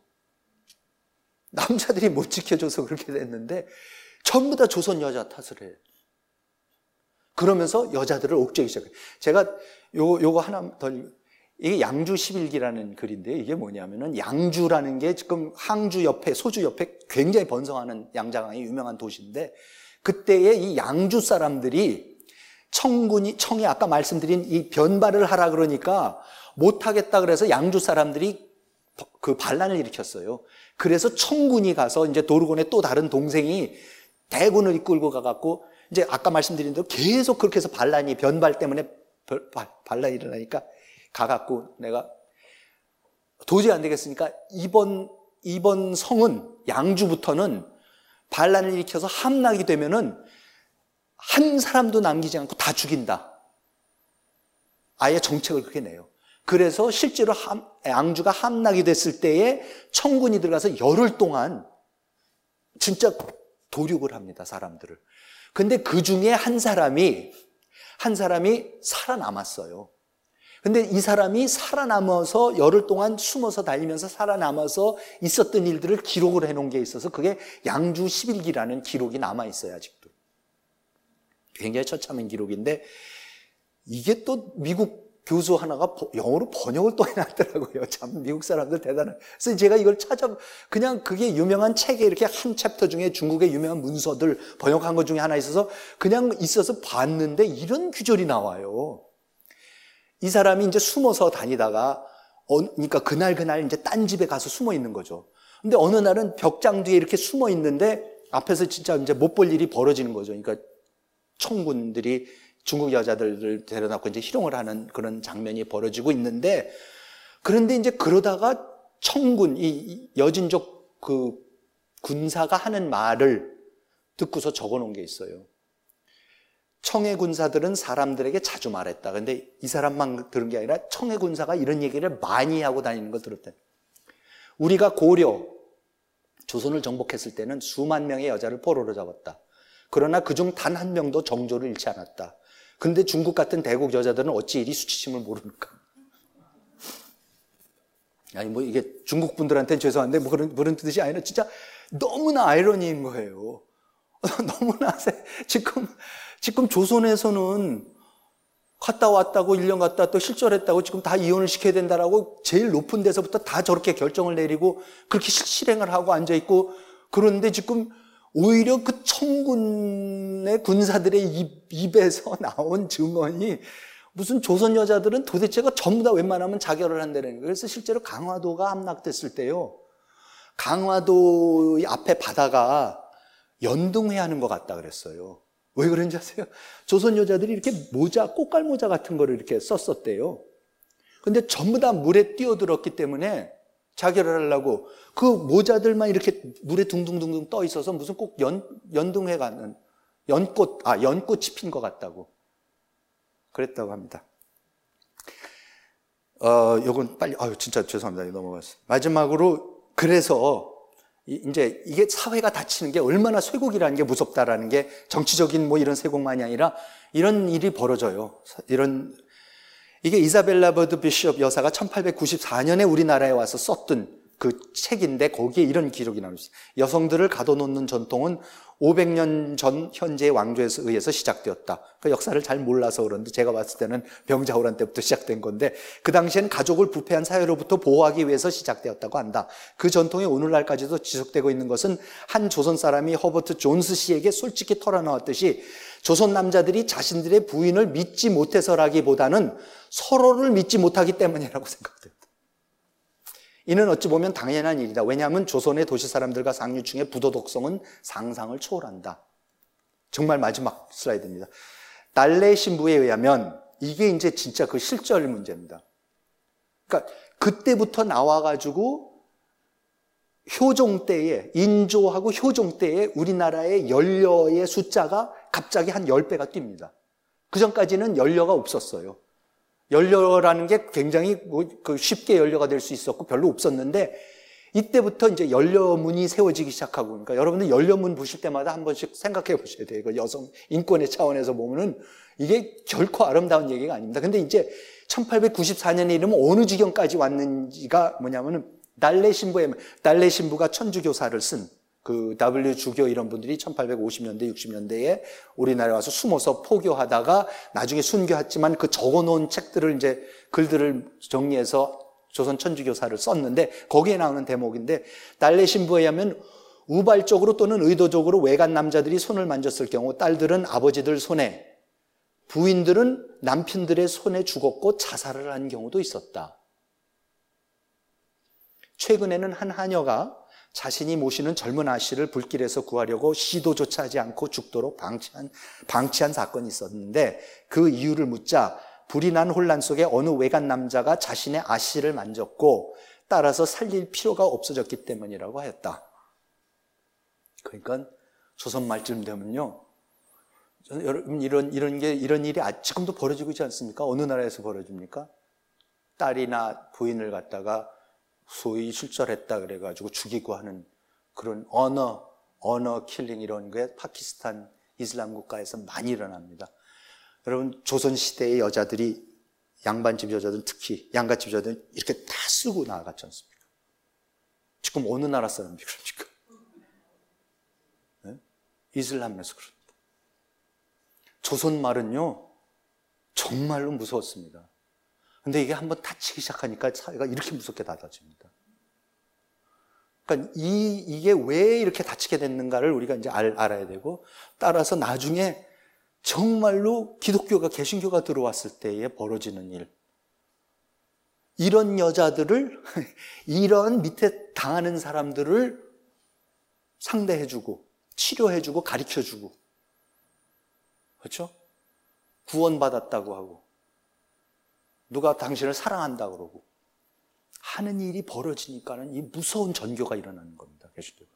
남자들이 못 지켜줘서 그렇게 됐는데 전부 다 조선 여자 탓을 해요. 그러면서 여자들을 옥죄기 시작해요. 제가 요거 하나 더 이게 양주 11기라는 글인데요. 이게 뭐냐면은 양주라는 게 지금 항주 옆에 소주 옆에 굉장히 번성하는 양자강이 유명한 도시인데 그때의 이 양주 사람들이 청이 아까 말씀드린 이 변발을 하라 그러니까 못하겠다 그래서 양주 사람들이 그 반란을 일으켰어요. 그래서 청군이 가서 이제 도르곤의 또 다른 동생이 대군을 이끌고 가갖고 이제 아까 말씀드린 대로 계속 그렇게 해서 변발 때문에 반란이 일어나니까 가갖고 내가 도저히 안 되겠으니까 이번 성은 양주부터는 반란을 일으켜서 함락이 되면은 한 사람도 남기지 않고 다 죽인다. 아예 정책을 그렇게 내요. 그래서 실제로 양주가 함락이 됐을 때에 청군이 들어가서 열흘 동안 진짜 도륙을 합니다, 사람들을. 근데 그 중에 한 사람이 살아남았어요. 근데 이 사람이 살아남아서 열흘 동안 숨어서 달리면서 살아남아서 있었던 일들을 기록을 해놓은 게 있어서 그게 양주 11기라는 기록이 남아있어요, 아직도. 굉장히 처참한 기록인데 이게 또 미국 교수 하나가 영어로 번역을 또 해놨더라고요. 참 미국 사람들 대단해. 그래서 제가 이걸 그냥 그게 유명한 책에 이렇게 한 챕터 중에 중국의 유명한 문서들 번역한 것 중에 하나 있어서 그냥 있어서 봤는데 이런 규절이 나와요. 이 사람이 이제 숨어서 다니다가 그러니까 그날 이제 딴 집에 가서 숨어 있는 거죠. 근데 어느 날은 벽장 뒤에 이렇게 숨어 있는데 앞에서 진짜 이제 못 볼 일이 벌어지는 거죠. 그러니까 청군들이 중국 여자들을 데려놓고 이제 희롱을 하는 그런 장면이 벌어지고 있는데, 그런데 이제 그러다가 청군, 이 여진족 그 군사가 하는 말을 듣고서 적어 놓은 게 있어요. 청해 군사들은 사람들에게 자주 말했다. 근데 이 사람만 들은 게 아니라 청해 군사가 이런 얘기를 많이 하고 다니는 걸 들었대. 우리가 고려, 조선을 정복했을 때는 수만 명의 여자를 포로로 잡았다. 그러나 그중 단 한 명도 정조를 잃지 않았다. 근데 중국 같은 대국 여자들은 어찌 이리 수치심을 모르는가? 아니, 뭐 이게 중국 분들한테는 죄송한데 뭐 그런 뜻이 아니라 진짜 너무나 아이러니인 거예요. 너무나 지금 조선에서는 갔다 왔다고 1년 갔다 또 실절했다고 지금 다 이혼을 시켜야 된다라고 제일 높은 데서부터 다 저렇게 결정을 내리고 그렇게 실행을 하고 앉아있고, 그런데 지금 오히려 그 청군의 군사들의 입에서 나온 증언이 무슨 조선 여자들은 도대체가 전부 다 웬만하면 자결을 한다는 거예요. 그래서 실제로 강화도가 함락됐을 때요, 강화도 앞에 바다가 연등회하는 것 같다 그랬어요. 왜 그런지 아세요? 조선 여자들이 이렇게 모자, 꽃갈 모자 같은 거를 이렇게 썼었대요. 근데 전부 다 물에 뛰어들었기 때문에 자결을 하려고 그 모자들만 이렇게 물에 둥둥둥둥 떠 있어서 무슨 꼭 연등회 가는 연꽃이 핀 것 같다고 그랬다고 합니다. 요건 빨리, 진짜 죄송합니다. 넘어갔어요. 마지막으로, 그래서 이제 이게 사회가 다치는 게 얼마나 쇠곡이라는 게 무섭다라는 게 정치적인 뭐 이런 쇠곡만이 아니라 이런 일이 벌어져요. 이게 이사벨라 버드 비숍 여사가 1894년에 우리나라에 와서 썼던 그 책인데 거기에 이런 기록이 나오고 있어요. 여성들을 가둬놓는 전통은 500년 전 현재의 왕조에 의해서 시작되었다. 그 역사를 잘 몰라서 그런데 제가 봤을 때는 병자호란 때부터 시작된 건데, 그 당시엔 가족을 부패한 사회로부터 보호하기 위해서 시작되었다고 한다. 그 전통이 오늘날까지도 지속되고 있는 것은 한 조선 사람이 허버트 존스 씨에게 솔직히 털어놓았듯이 조선 남자들이 자신들의 부인을 믿지 못해서라기보다는 서로를 믿지 못하기 때문이라고 생각됩니다. 이는 어찌 보면 당연한 일이다. 왜냐하면 조선의 도시 사람들과 상류층의 부도덕성은 상상을 초월한다. 정말 마지막 슬라이드입니다. 달래 신부에 의하면 이게 이제 진짜 그 실절 문제입니다. 그러니까 그때부터 나와가지고 효종 때에, 인조하고 효종 때에 우리나라의 연료의 숫자가 갑자기 한 10배가 뜁니다. 그 전까지는 연료가 없었어요. 연료라는 게 굉장히 쉽게 연료가 될 수 있었고 별로 없었는데, 이때부터 이제 연료문이 세워지기 시작하고, 그러니까 여러분들 연료문 보실 때마다 한 번씩 생각해 보셔야 돼요. 이거 여성 인권의 차원에서 보면은 이게 결코 아름다운 얘기가 아닙니다. 근데 이제 1894년에 이르면 어느 지경까지 왔는지가 뭐냐면은 달래 신부가 천주교사를 쓴 그 W 주교 이런 분들이 1850년대, 60년대에 우리나라에 와서 숨어서 포교하다가 나중에 순교했지만 그 적어놓은 책들을 이제 글들을 정리해서 조선 천주교사를 썼는데 거기에 나오는 대목인데, 달래 신부에 의하면 우발적으로 또는 의도적으로 외간 남자들이 손을 만졌을 경우 딸들은 아버지들 손에, 부인들은 남편들의 손에 죽었고 자살을 한 경우도 있었다. 최근에는 한 하녀가 자신이 모시는 젊은 아씨를 불길에서 구하려고 시도조차 하지 않고 죽도록 방치한 사건이 있었는데, 그 이유를 묻자 불이 난 혼란 속에 어느 외간 남자가 자신의 아씨를 만졌고 따라서 살릴 필요가 없어졌기 때문이라고 하였다. 그러니까 조선 말쯤 되면요, 여러분 이런 일이 지금도 벌어지고 있지 않습니까? 어느 나라에서 벌어집니까? 딸이나 부인을 갖다가 소위 실절했다 그래가지고 죽이고 하는 그런 언어 킬링 이런 게 파키스탄 이슬람 국가에서 많이 일어납니다. 여러분 조선시대의 여자들이, 양반집 여자들은 특히 양가집 여자들은 이렇게 다 쓰고 나갔지 않습니까? 지금 어느 나라 사람들이 그럽니까? 네? 이슬람에서 그럽니다. 조선 말은요 정말로 무서웠습니다. 근데 이게 한번 다치기 시작하니까 사회가 이렇게 무섭게 닫아집니다. 그러니까 이게 왜 이렇게 다치게 됐는가를 우리가 이제 알아야 되고, 따라서 나중에 정말로 기독교가, 개신교가 들어왔을 때에 벌어지는 일, 이런 여자들을 이런 밑에 당하는 사람들을 상대해주고 치료해주고 가르쳐주고, 그렇죠? 구원받았다고 하고, 누가 당신을 사랑한다고 그러고 하는 일이 벌어지니까는 이 무서운 전교가 일어나는 겁니다. 개신교가.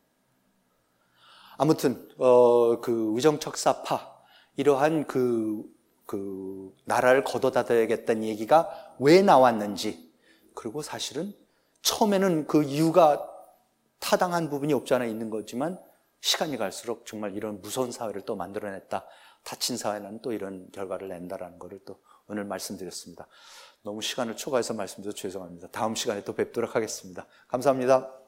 아무튼 그 위정척사파, 이러한 그 나라를 걷어닫아야겠다는 얘기가 왜 나왔는지, 그리고 사실은 처음에는 그 이유가 타당한 부분이 없지 않아 있는 거지만 시간이 갈수록 정말 이런 무서운 사회를 또 만들어냈다. 다친 사회는 또 이런 결과를 낸다라는 것을 또 오늘 말씀드렸습니다. 너무 시간을 초과해서 말씀드려서 죄송합니다. 다음 시간에 또 뵙도록 하겠습니다. 감사합니다.